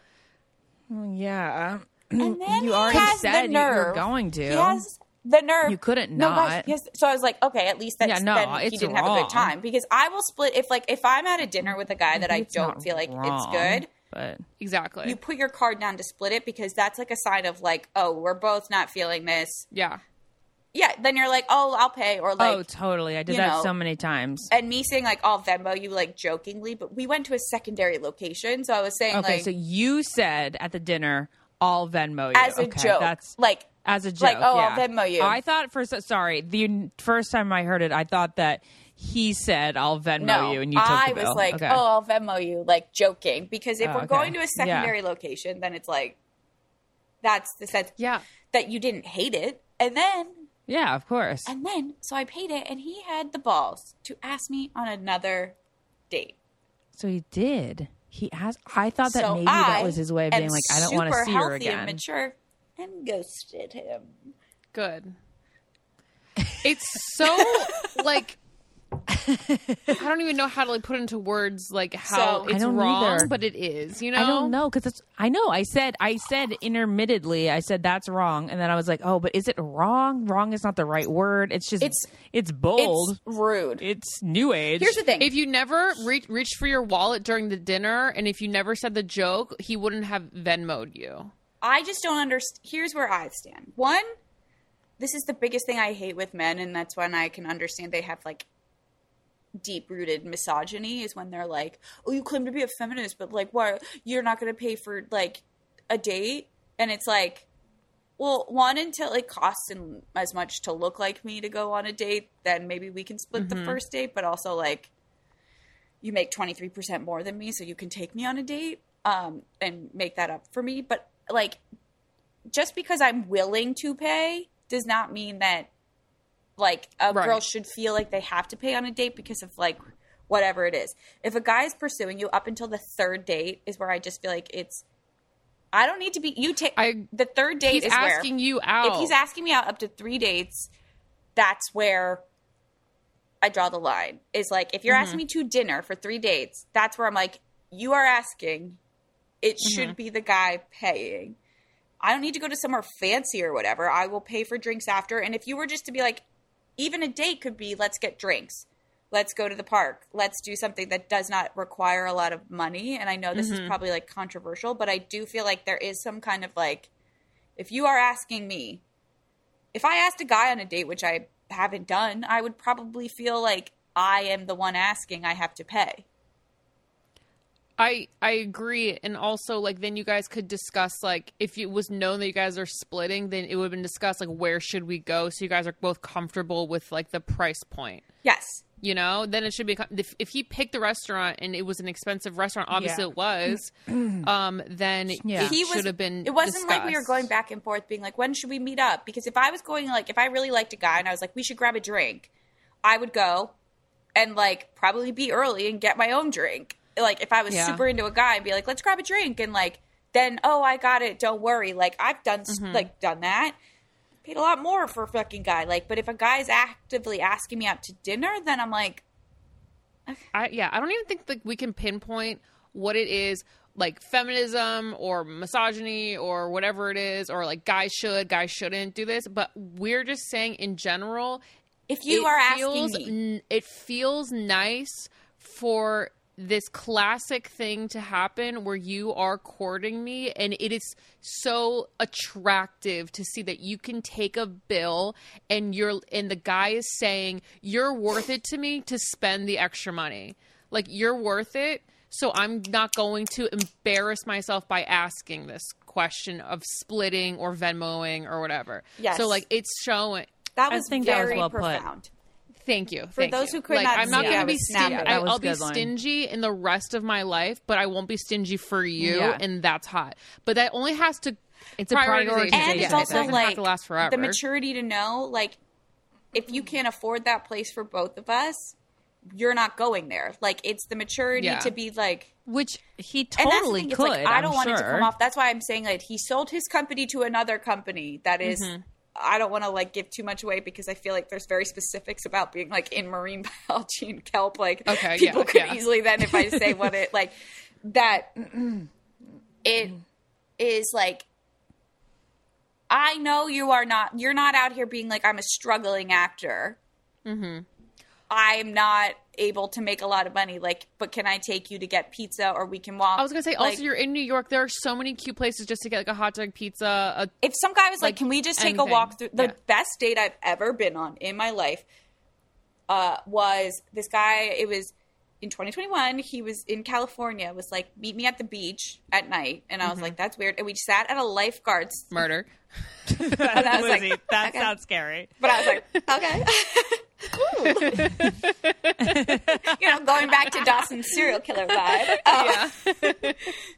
Yeah. And then You he already has said the you were nerve. going to. He has the nerve. You couldn't No, guys, not. he has- so I was like, okay, at least that's Yeah, no, then he it's didn't have a wrong. good time because I will split if like if I'm at a dinner with a guy that I It's don't not feel like it's wrong, good. But Exactly. You put your card down to split it because that's like a sign of like, oh, we're both not feeling this. yeah. Yeah, then you're like, oh, I'll pay, or like, oh, totally. I did you that know, so many times. and me saying like, I'll Venmo you like jokingly, but we went to a secondary location, so I was saying Okay, like so you said at the dinner, "I'll Venmo you" as a okay, joke, That's like as a joke. like, oh, yeah. I'll Venmo you. I thought first. Sorry, the first time I heard it, I thought that he said, "I'll Venmo no, you," and you took I the was bill. like, Okay. oh, I'll Venmo you, like joking, because if Oh, we're okay. going to a Yeah. secondary location, then it's like that's the sense Yeah. that you didn't hate it, and then Yeah, of course. and then so I paid it, and he had the balls to ask me on another date. So he did. He asked. I thought that so maybe I that was his way of am being like, "I don't want to super see her healthy and again." mature, and ghosted him. Good. It's so like I don't even know how to like put into words like how So- I it's don't wrong, either. but it is. You know, I don't know because I know I said I said intermittently I said that's wrong, and then I was like, oh, but is it wrong? Wrong is not the right word. It's just It's- it's bold. It's rude. It's new age. Here's the thing. If you never reach reached for your wallet during the dinner, and if you never said the joke, he wouldn't have Venmo'd you. I just don't understand. Here's where I stand. One, this is the biggest thing I hate with men, and that's when I can understand they have like deep rooted misogyny is when they're like, oh, you claim to be a feminist, but like, why you're not going to pay for like a date? And it's like, well, one, until it costs him as much to look like me to go on a date, then maybe we can split the first date, but also like, you make twenty-three percent more than me, so you can take me on a date um, and make that up for me. But like, just because I'm willing to pay does not mean that like a Right. girl should feel like they have to pay on a date because of like whatever it is. If a guy is pursuing you up until the third date is where I just feel like it's, I don't need to be, you take, I- the third date He's is asking where, you out. if he's asking me out up to three dates, that's where I draw the line. Is like, if you're Mm-hmm. asking me to dinner for three dates, that's where I'm like, you are asking, it should Mm-hmm. be the guy paying. I don't need to go to somewhere fancy or whatever. I will pay for drinks after. And if you were just to be like, even a date could be, let's get drinks. Let's go to the park. Let's do something that does not require a lot of money. And I know this Mm-hmm. is probably like controversial, but I do feel like there is some kind of like, if you are asking me, if I asked a guy on a date, which I haven't done, I would probably feel like I am the one asking, I have to pay. I I agree, and also like then you guys could discuss like if it was known that you guys are splitting, then it would have been discussed like where should we go, so you guys are both comfortable with like the price point. Yes, you know, then it should be if, if he picked the restaurant and it was an expensive restaurant, obviously Yeah. it was. um, then Yeah. it he was, should have been. It wasn't like we were discussed. going back and forth, being like, when should we meet up? Because if I was going like if I really liked a guy and I was like, we should grab a drink, I would go and like probably be early and get my own drink. Like, if I was Yeah. super into a guy and be like, let's grab a drink. And, like, then, oh, I got it. Don't worry. Like, I've done, Mm-hmm. like, done that. Paid a lot more for a fucking guy. Like, but if a guy's actively asking me out to dinner, then I'm like, I, yeah, I don't even think like we can pinpoint what it is, like feminism or misogyny or whatever it is, or like guys should, guys shouldn't do this. But we're just saying in general, if you it are feels, asking me. n- it feels nice for this classic thing to happen where you are courting me, and it is so attractive to see that you can take a bill and you're and the guy is saying you're worth it to me to spend the extra money. Like, you're worth it, so I'm not going to embarrass myself by asking this question of splitting or Venmoing or whatever. Yes. So like it's showing. That I was think that was very well put. profound. Thank you. For thank those you. who could like, not I'm not see, going I to be was stingy. snapping. That I, was I'll be good line. stingy in the rest of my life, but I won't be stingy for you, Yeah. and that's hot. But that only has to. It's a prioritization. prioritization. And Yeah, it's it also doesn't have like to last forever. the maturity to know, like, if you can't afford that place for both of us, you're not going there. Like, it's the maturity Yeah. to be like, Which he and that's the totally thing, it's could. like, I don't I'm want sure. it to come off. That's why I'm saying like he sold his company to another company. That is, Mm-hmm. I don't want to like give too much away because I feel like there's very specifics about being like in marine biology and kelp. Like, Okay, people yeah, could yeah. easily then, if I say what it like, that it is like. I know you are not. You're not out here being like, I'm a struggling actor. Mm-hmm. I'm not able to make a lot of money. Like, but can I take you to get pizza, or we can walk? I was gonna say, like, also, you're in New York. There are so many cute places just to get like a hot dog, pizza. A, if some guy was like, like, can we just take anything. a walk through? The Yeah. best date I've ever been on in my life uh, was this guy. It was in twenty twenty-one. He was in California. Was like, meet me at the beach at night, and I was like, that's weird. And we sat at a lifeguard's. murder. And I was Lizzie, like, that okay. sounds scary. But I was like, okay. Cool. You know, going back to Dawson's serial killer vibe. Um,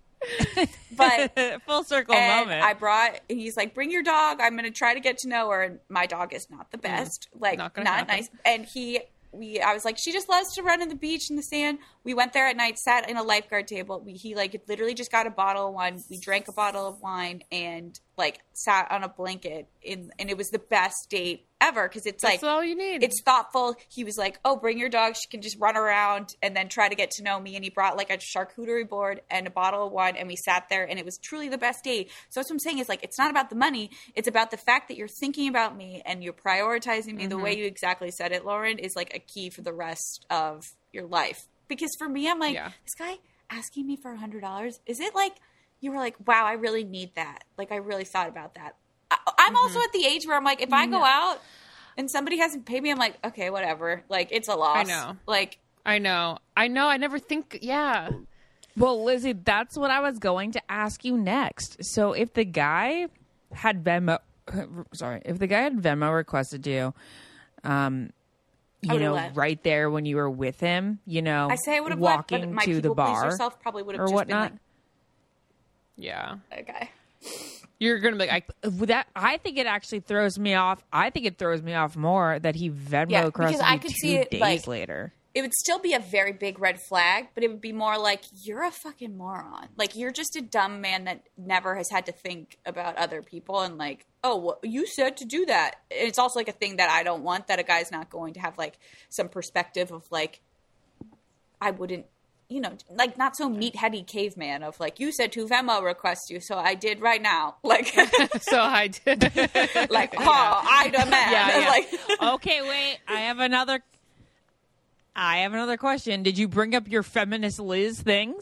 But Full circle and moment. I brought, he's like, bring your dog. I'm going to try to get to know her. And my dog is not the best. Like, Not not, gonna happen. nice. And he, we, I was like, she just loves to run in the beach in the sand. We went there at night, sat in a lifeguard table. We, he like literally just got a bottle of wine. We drank a bottle of wine and like sat on a blanket in, and it was the best date ever. Cause it's That's like, all you need. it's thoughtful. He was like, oh, bring your dog. She can just run around and then try to get to know me. And he brought like a charcuterie board and a bottle of wine. And we sat there and it was truly the best date. So that's what I'm saying is like, it's not about the money. It's about the fact that you're thinking about me and you're prioritizing me. The way you exactly said it, Lauren, is like a key for the rest of your life. Because for me, I'm like, Yeah. this guy asking me for a hundred dollars. Is it like, you were like, wow, I really need that. Like, I really thought about that. I, I'm also at the age where I'm like, if I go out and somebody hasn't paid me, I'm like, okay, whatever. Like, it's a loss. I know. Like, I know. I know. I never think. Yeah. Well, Lizzie, that's what I was going to ask you next. So if the guy had Venmo, sorry, if the guy had Venmo requested you, um, you would've know, left. right there when you were with him, you know, I say I would have left, walking but my to the people bar pleaser self probably would have or just whatnot. Yeah. been like, okay. You're gonna be like, I, With that, I think it actually throws me off. I think it throws me off more that he Venmo Yeah, because requested I you could two see it, days like- later. It would still be a very big red flag, but it would be more like, you're a fucking moron. Like, you're just a dumb man that never has had to think about other people. And like, oh, well, you said to do that. And it's also like a thing that I don't want, that a guy's not going to have like some perspective of like, I wouldn't, you know, like not so meatheady caveman of like, you said to Venmo request you, so I did right now. Like, so I did. like, oh, I done that. Yeah, yeah. Like, Okay, wait. I have another. I have another question. Did you bring up your feminist Liz things?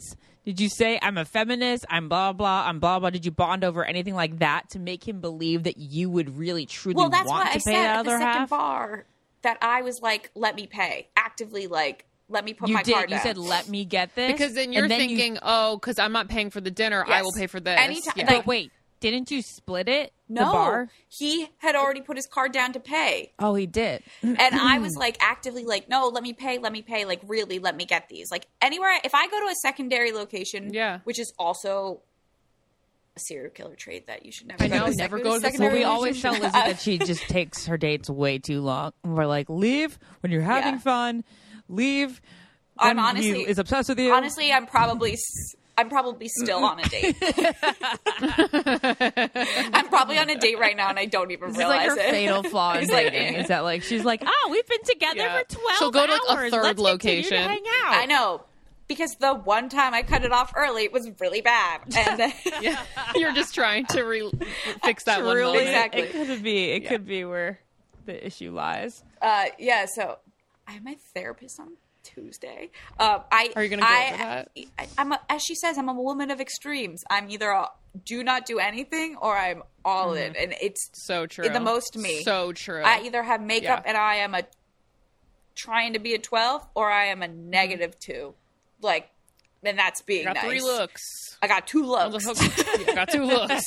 Did you say I'm a feminist? I'm blah blah. I'm blah blah. Did you bond over anything like that to make him believe that you would really truly Well, that's want what to I pay said that at the other second half? bar. That I was like, let me pay. Actively, like, let me put You my did. card You down. said, "Let me get this," Because then you're and then thinking, You, oh, because I'm not paying for the dinner, I Yes. will pay for this. Anytime- Yeah. like- but wait, didn't you split it? no, The bar? he had already put his card down to pay. Oh, he did. And I was like actively like, no, let me pay, let me pay, like really let me get these. Like anywhere, if I go to a secondary location, Yeah. which is also a serial killer trait that you should never I go know, to a never sec- go to the- secondary Well, we always location. tell Lizzie that she just takes her dates way too long. We're like, leave when you're having Yeah. fun. Leave. I'm when honestly he is obsessed with you. Honestly, I'm probably s- I'm probably still on a date. I'm probably on a date right now and I don't even This is like realize her it. fatal flaw in It's like- dating. Is that like she's like, oh, we've been together Yeah. for twelve She'll go to, like, a hours. third Let's continue to location. hang out. I know. Because the one time I cut it off early, it was really bad. And then, Yeah. You're just trying to re- fix that one Truly, moment. Exactly. It could be. It could be where the issue lies. uh, yeah, so I have my therapist on Tuesday. Um, I Are you gonna go I, over that? I, I'm a, as she says, I'm a woman of extremes. I'm either a, do not do anything or I'm all in, and it's So true. the most me. So true. I either have makeup Yeah. and I am a trying to be a twelve, or I am a negative two. Like, and that's being got nice. three looks. I got two On looks. the hook. Yeah, got two looks.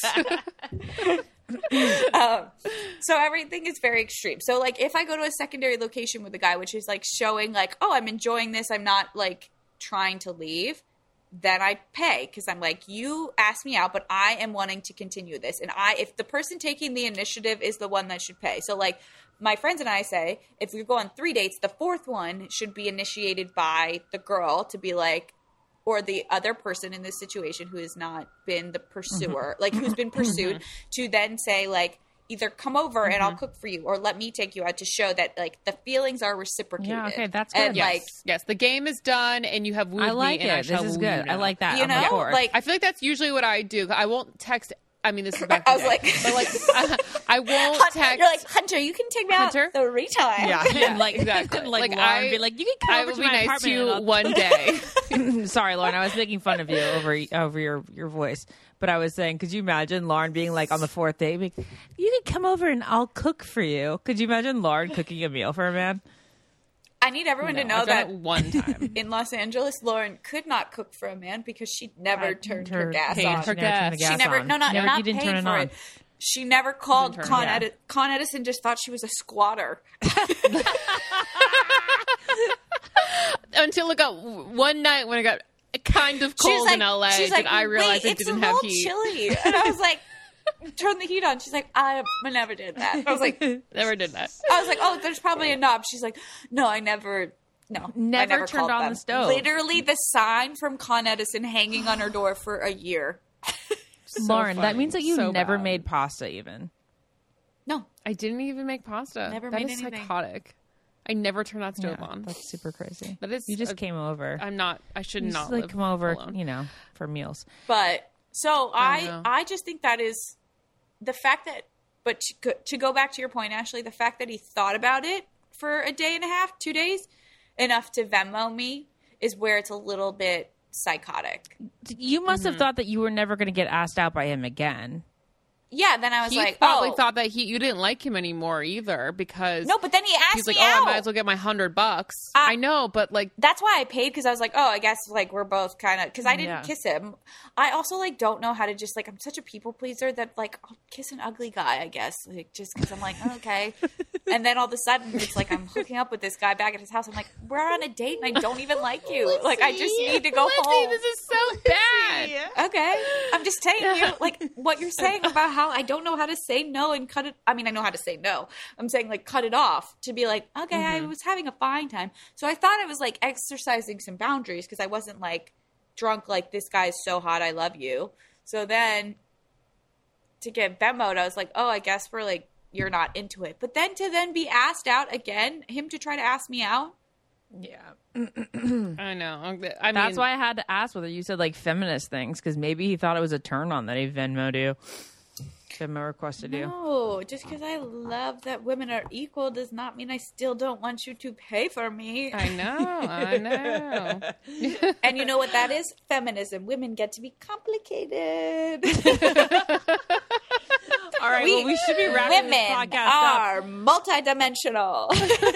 um, so everything is very extreme. So like if I go to a secondary location with a guy, which is like showing like, oh, I'm enjoying this, I'm not like trying to leave, then I pay because I'm like, you asked me out, but I am wanting to continue this. And I, if the person taking the initiative is the one that should pay. So like my friends and I say, if we go on three dates, the fourth one should be initiated by the girl to be like, or the other person in this situation who has not been the pursuer, like who's been pursued, to then say like, either come over and I'll cook for you, or let me take you out, to show that like the feelings are reciprocated. Yeah, okay, that's And good. yes. like, yes, the game is done and you have wooed I like me and I it. shall This is woo good. you I now. like that. you I'm know, on board. like I feel like that's usually what I do. I won't text. I mean, this is back. I in the was day. like- but like, I, I won't Hun- text. you're like, Hunter, you can take me Hunter? out three times. yeah, and like exactly. and like, Like, Lauren I- be like, you can come I over will to be my nice apartment. to and you I'll- one day. Sorry, Lauren. I was making fun of you over over your your voice, but I was saying, could you imagine Lauren being like on the fourth day, being, you can come over and I'll cook for you? Could you imagine Lauren cooking a meal for a man? I need everyone to No, know I've done that it one time. in Los Angeles, Lauren could not cook for a man because she never I turned her- her gas paid on. her She never turned the gas. She gas never, on. no, not, Never- not you didn't paid turn it for on. it. She never called turn it Con, on. Edi- Con Edison. Just thought she was a squatter. Until it got one night when it got kind of She was cold like, in L A, she's did like, I realize Wait, it it's didn't a have little heat. chilly, and I was like, turn the heat on. She's like, I never did that. I was like, Never did that. I was like, oh, there's probably a knob. She's like, no, I never. No, I Never never turned called on them. the stove. Literally, the sign from Con Edison hanging on her door for a year. Lauren, that funny. means that you So never bad. made pasta even. No, I didn't even make pasta. Never That made is anything. psychotic. I never turned that stove Yeah, on. that's super crazy. That is You just a- came over. I'm not. I should You not just like live come over, alone. you know, for meals. but so I, know. I just think that is the fact that. But to, go- to go back to your point, Ashley, the fact that he thought about it for a day and a half, two days, enough to Venmo me, is where it's a little bit psychotic. You must Mm-hmm. have thought that you were never going to get asked out by him again. Yeah, then I was He like, probably oh, thought that he you didn't like him anymore either because no, but then he asked he's like, me oh, out. I might as well get my hundred bucks. Uh, I know, but like, That's why I paid, because I was like, oh, I guess like we're both kind of, because I didn't Yeah. kiss him. I also like don't know how to just like, I'm such a people pleaser that like I'll kiss an ugly guy, I guess, like just because I'm like, oh, okay. And then all of a sudden it's like I'm hooking up with this guy back at his house. I'm like, we're on a date and I don't even like you. Like I just need to go Lizzie, home. this is so bad. Okay, I'm just telling you, like what you're saying about how I don't know how to say no and cut it. I mean, I know how to say no. I'm saying like cut it off to be like, okay, Mm-hmm. I was having a fine time. So I thought I was like exercising some boundaries because I wasn't like drunk like this guy's so hot, I love you. So then to get Venmo'd, I was like, oh, I guess we're like you're not into it. But then to then be asked out again, him to try to ask me out. Yeah. I know. I mean, That's why I had to ask whether you said like feminist things, because maybe he thought it was a turn on that he Venmo'd you. Venmo requested you. No, just because I love that women are equal does not mean I still don't want you to pay for me. I know, I know. And you know what that is? Feminism. Women get to be complicated. All right, We- well, we should be wrapping Women this podcast up. are multidimensional.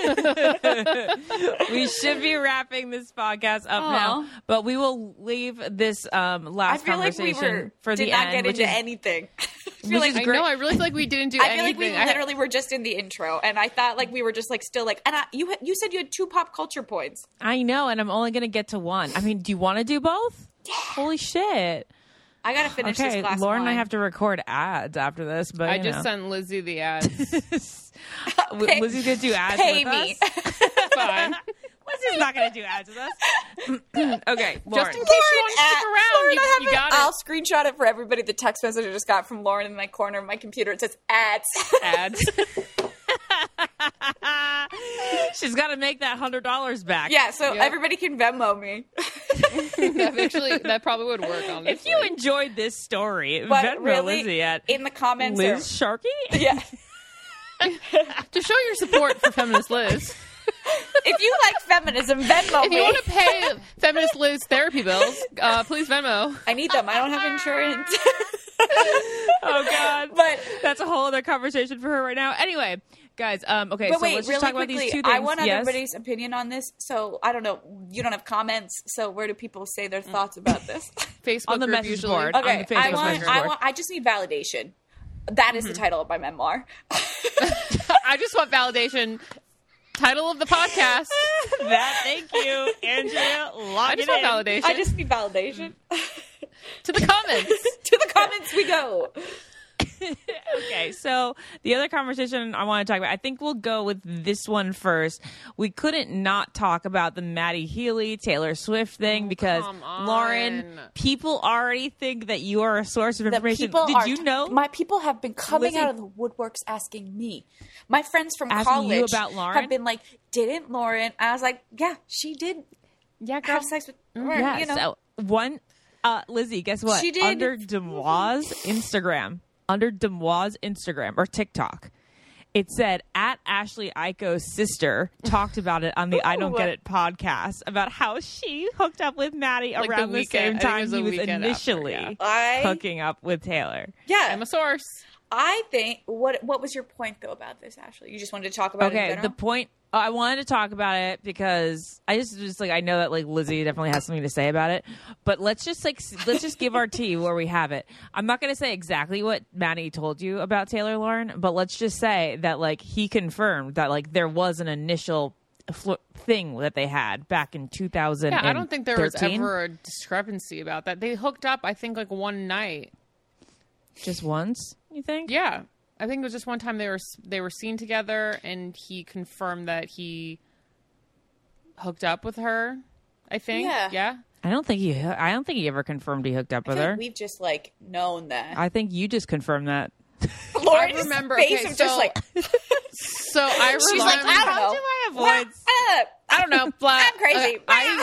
We should be wrapping this podcast up Aw. now, but we will leave this um, I last feel like we conversation were for did the not end, get which into is anything. I feel which like is I great. know. I really feel like we didn't do I feel anything. like we I- literally were just in the intro, and I thought like we were just like still like. And I, you had- you said you had two pop culture points. I know, and I'm only going to get to one. I mean, do you want to do both? Yeah. Holy shit. I gotta finish Okay, this glass. Lauren of and I wine. have to record ads after this, but I you just know. sent Lizzie the ads. W- Lizzie's going to do ads Pay with me. us. Fine. Lizzie's not going to do ads with us. Okay, Lauren. Just in case you want to stick At- around, Lauren, you, I have you it. got I'll it. screenshot it for everybody. The text message I just got from Lauren in my corner of my computer. It says ads. Ads. She's got to make that one hundred dollars back. Yeah, so Yep. everybody can Venmo me. that actually, that probably would work. Honestly, If you enjoyed this story, But Venmo really, Lizzie at in the comments, Liz are, Sharkey. yeah. to show your support for feminist Liz, If you like feminism, Venmo if me. you want to pay feminist Liz therapy bills, uh, please Venmo. I need them. I don't have insurance. Oh God, But that's a whole other conversation for her right now. Anyway, guys, um, okay, but so wait, let's really just talk quickly, about these two things. I want yes? everybody's opinion on this. So I don't know. You don't have comments. So where do people say their thoughts about this? Facebook On the group message usually. board. Okay, On the I Facebook want, message I board. want. I just need validation. That is the title of my memoir. I just want validation. Title of the podcast. that. Thank you, Andrea. Lock I it just want in. validation. I just need validation. to the comments. To the comments we go. Okay, so the other conversation I want to talk about, I think we'll go with this one first. We couldn't not talk about the Maddie Healy, Taylor Swift thing because, come on. Lauren, people already think that you are a source of The information. people Did are- you know? My people have been coming Listen. out of the woodworks asking me. My friends from Asking college you about Lauren? have been like, "Didn't Lauren?" I was like, "Yeah, she did Yeah, girl. have sex with Lauren." yeah, you know, so one, uh, Lizzie, guess what? She did. Under Demois' Instagram, under Demois' Instagram or TikTok, it said at Ashley Iko's sister talked about it on the I Don't Get It podcast about how she hooked up with Maddie Like the around the, weekend- same I think it time was the he was weekend after, initially yeah. I hooking up with Taylor. yeah. I'm a source. I think what what was your point though about this, Ashley? You just wanted to talk about it in Okay, general? the point oh, I wanted to talk about it because I just just like I know that like Lizzie definitely has something to say about it, but let's just like s- let's just give our tea where we have it. I'm not going to say exactly what Maddie told you about Taylor Lauren, but let's just say that like he confirmed that like there was an initial fl- thing that they had back in two thousand. Yeah, I don't think there was ever a discrepancy about that. They hooked up, I think, like one night. just once. You think? Yeah, I think it was just one time they were they were seen together, and he confirmed that he hooked up with her. I think. Yeah. Yeah. I don't think he. I don't think he ever confirmed he hooked up I with feel her. like we've just like known that. I think you just confirmed that. Lauren's I remember- face okay, of just so- like So I remember. she's like, I don't know. my avoids. Uh, I don't know. Flat. I'm crazy. Uh,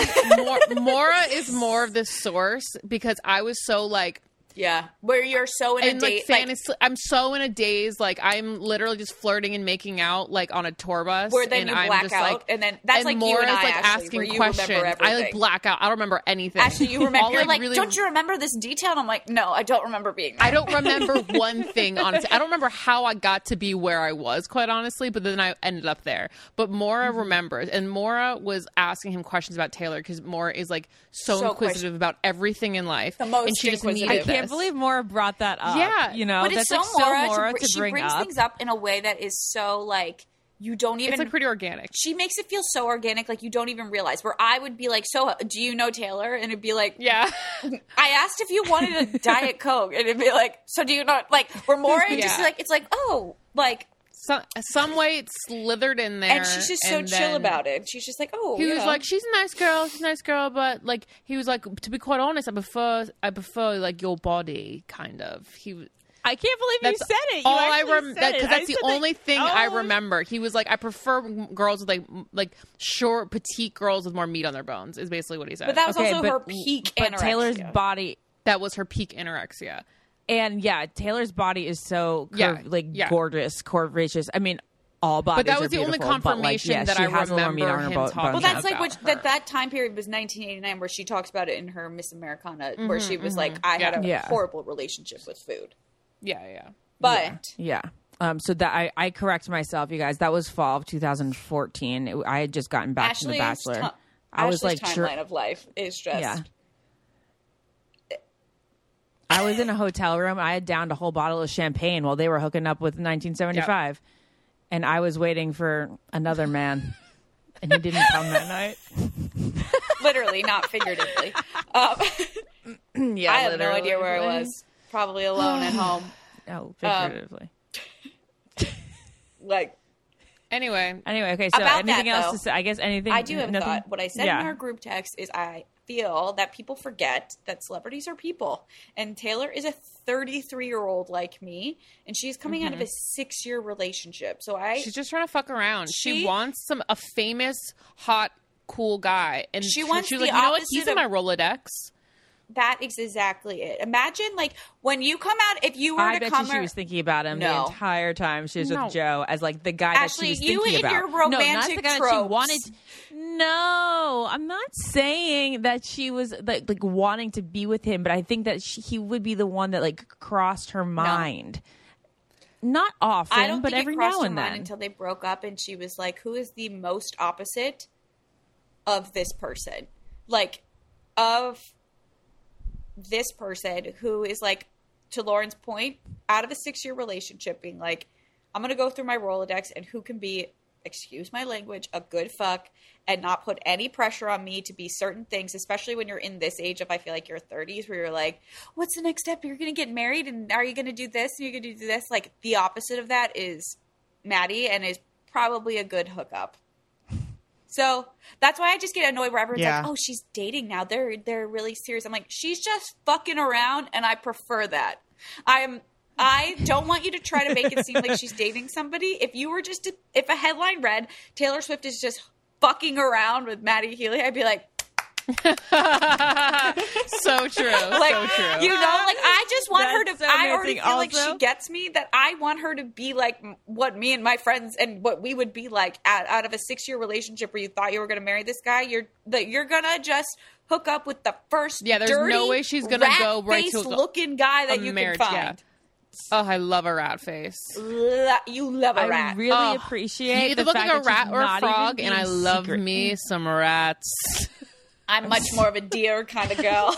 I more, Mora is more of the source because I was so like. yeah, where you're so in a And like date, like, fantasy, I'm so in a daze. Like I'm literally just flirting and making out, like on a tour bus. where then and you I'm black just, out, like, and then that's like you Maura's, and I, like Ashley, asking where you questions. remember everything. I like black out. I don't remember anything. Ashley, you remember? All You're I like, really- don't you remember this detail? And I'm like, no, I don't remember being there. I don't remember one thing, honestly. I don't remember how I got to be where I was, quite honestly, but then I ended up there. But Maura Mm-hmm. remembers, and Maura was asking him questions about Taylor because Maura is like so, So inquisitive question- about everything in life. The most and she just inquisitive. needed I can't this. believe Maura brought that up. Yeah. you know, But that's it's so like so Maura, Maura to, to she bring brings up. things up in a way that is so like you don't even. It's like pretty organic. She makes it feel so organic, like you don't even realize. Where I would be like, "So, do you know Taylor?" And it'd be like, Yeah. I asked if you wanted a Diet Coke, and it'd be like, "So do you know?" Like, where Maura just Yeah. like it's like, "Oh, like," Some, some way it slithered in there. and she's just so and chill then about it. She's just like, "Oh," He you was know. like, "She's a nice girl. She's a nice girl," but like, he was like, "To be quite honest, I prefer, I prefer like your body, kind of." He was. I can't believe That's you said it. You all I actually remember said because it. that's I the said that- only thing I Oh. remember. He was like, "I prefer girls with like m- like short, petite girls with more meat on their bones." Is basically what he said. but that was Okay, also but- her peak But anorexia. Taylor's body. that was her peak anorexia. And yeah, Taylor's body is so curv- Yeah, like yeah. gorgeous, curvaceous. I mean, all bodies But that are was the only beautiful, but, like, confirmation yeah, that she I has a remember Lormina on her him bo- talking bone Well, shape. that's like about what her. that that time period was nineteen eighty-nine, where she talks about it in her Miss Americana, where she was like, "I had a Mm-hmm, Yeah. horrible relationship with food," Yeah, yeah. but Yeah. Um, so that I, I correct myself, you guys. That was fall of two thousand fourteen. It, I had just gotten back from The Ashley's Bachelor. ti- I was Ashley's like, timeline sure, of life is just yeah. I was in a hotel room. I had downed a whole bottle of champagne while they were hooking up with nineteen seventy-five, and I was waiting for another man, and he didn't come that night. literally, not figuratively. Um, Yeah, I have no idea where I was. Probably alone at home. Oh, figuratively. Like, Anyway, Anyway, okay. So About anything that, else though, to say? I guess anything. I do have a nothing? thought. What I said Yeah. in our group text is I feel that people forget that celebrities are people. And Taylor is a thirty-three-year-old like me, and she's coming out of a six-year relationship. So I she's just trying to fuck around. She, She- wants some a famous, hot, cool guy, and She wants she's the like, you know what? opposite He's in of- my Rolodex. that is exactly it. Imagine, like, when you come out, if you were I to bet come you she ar- was thinking about him the No. entire time she was No. with Joe as like the guy Ashley, that she was you thinking and about. your no, not the romantic guy that she tropes. wanted. No, I'm not saying that she was like, like wanting to be with him, but I think that she, he would be the one that like crossed her mind. Not often, I don't but think every it crossed now her and mind then. until they broke up, and she was like, "Who is the most opposite of this person? Like, of this person who is like, to Lauren's point, out of a six-year relationship, being like, I'm gonna go through my Rolodex, and who can be, excuse my language, a good fuck, and not put any pressure on me to be certain things, especially when you're in this age of, I feel like, your thirties, where you're like, what's the next step? You're going to get married, and are you going to do this, and you're going to do this? Like, the opposite of that is Maddie, and is probably a good hookup. So that's why I just get annoyed where everyone's Yeah. like, oh, she's dating now. They're they're really serious. I'm like, she's just fucking around, and I prefer that. I'm I don't want you to try to make it seem like she's dating somebody. If you were just, to, if a headline read, Taylor Swift is just fucking around with Maddie Healy, I'd be like, So true. like, so true. you know, like I just want her to, That's so I already amazing. feel like Also- she gets me, that I want her to be like m- what me and my friends and what we would be like at, out of a six year relationship where you thought you were going to marry this guy. You're that you're going to just hook up with the first Yeah, there's dirty, no way she's gonna go right to rat-faced a- looking guy that a you marriage, can yeah. find. Oh, I love a rat face. La- you love a I rat. really Oh, appreciate You the either look fact like a that rat she's or a not even frog, and being I love secret. me some rats. I'm much more of a deer kind of girl.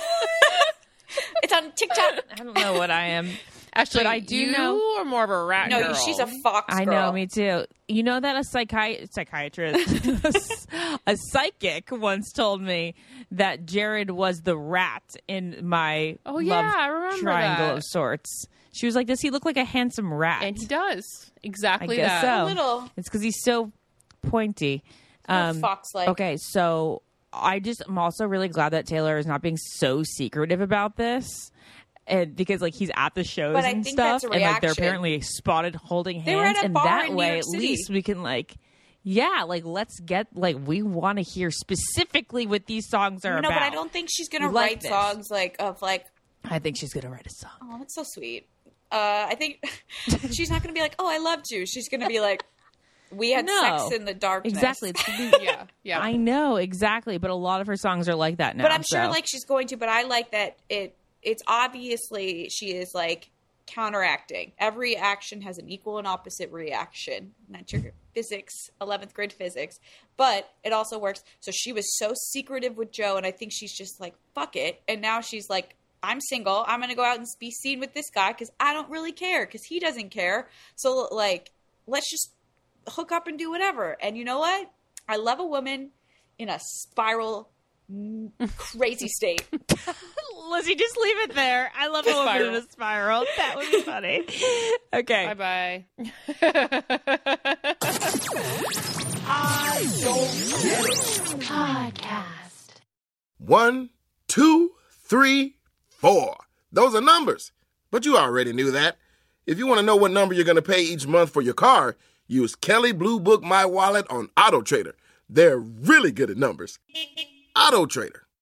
It's on TikTok. I don't know what I am. Actually, But I do you know- are more of a rat No, girl. she's a fox I girl. know, me too. You know that a psychi- psychiatrist, a psychic once told me that Jared was the rat in my Oh, yeah, love I remember triangle that. of sorts. She was like, "Does he look like a handsome rat?" And he does. I Exactly guess that. so. A little. It's because he's so pointy. Um, fox-like. Okay, so I just I'm also really glad that Taylor is not being so secretive about this. And because like he's at the shows But I and think stuff, that's a and like they're reaction. apparently spotted holding hands, They were at a and bar that in New way York at City. least we can like, yeah, like let's get like we want to hear specifically what these songs are No, about. but I don't think she's gonna We like write this. songs like of like, I think she's gonna write a song. oh, that's so sweet. Uh, I think she's not gonna be like, oh, I loved you. She's gonna be like, we had No. sex in the darkness. Exactly. It's gonna be- Yeah, yeah. I know exactly, but a lot of her songs are like that now. But I'm sure so. like she's going to. But I like that it. It's obviously she is like counteracting. Every action has an equal and opposite reaction. Not your physics, eleventh grade physics, but it also works. So she was so secretive with Joe, and I think she's just like, fuck it. And now she's like, I'm single. I'm going to go out and be seen with this guy because I don't really care because he doesn't care. So like, let's just hook up and do whatever. And you know what? I love a woman in a spiral mm, crazy state. Lizzie, just leave it there. I love a woman in a spiral. That would be funny. Okay. Bye bye. One, two, three, four. Those are numbers. But you already knew that. If you want to know what number you're going to pay each month for your car, use Kelly Blue Book My Wallet on AutoTrader. They're really good at numbers. AutoTrader.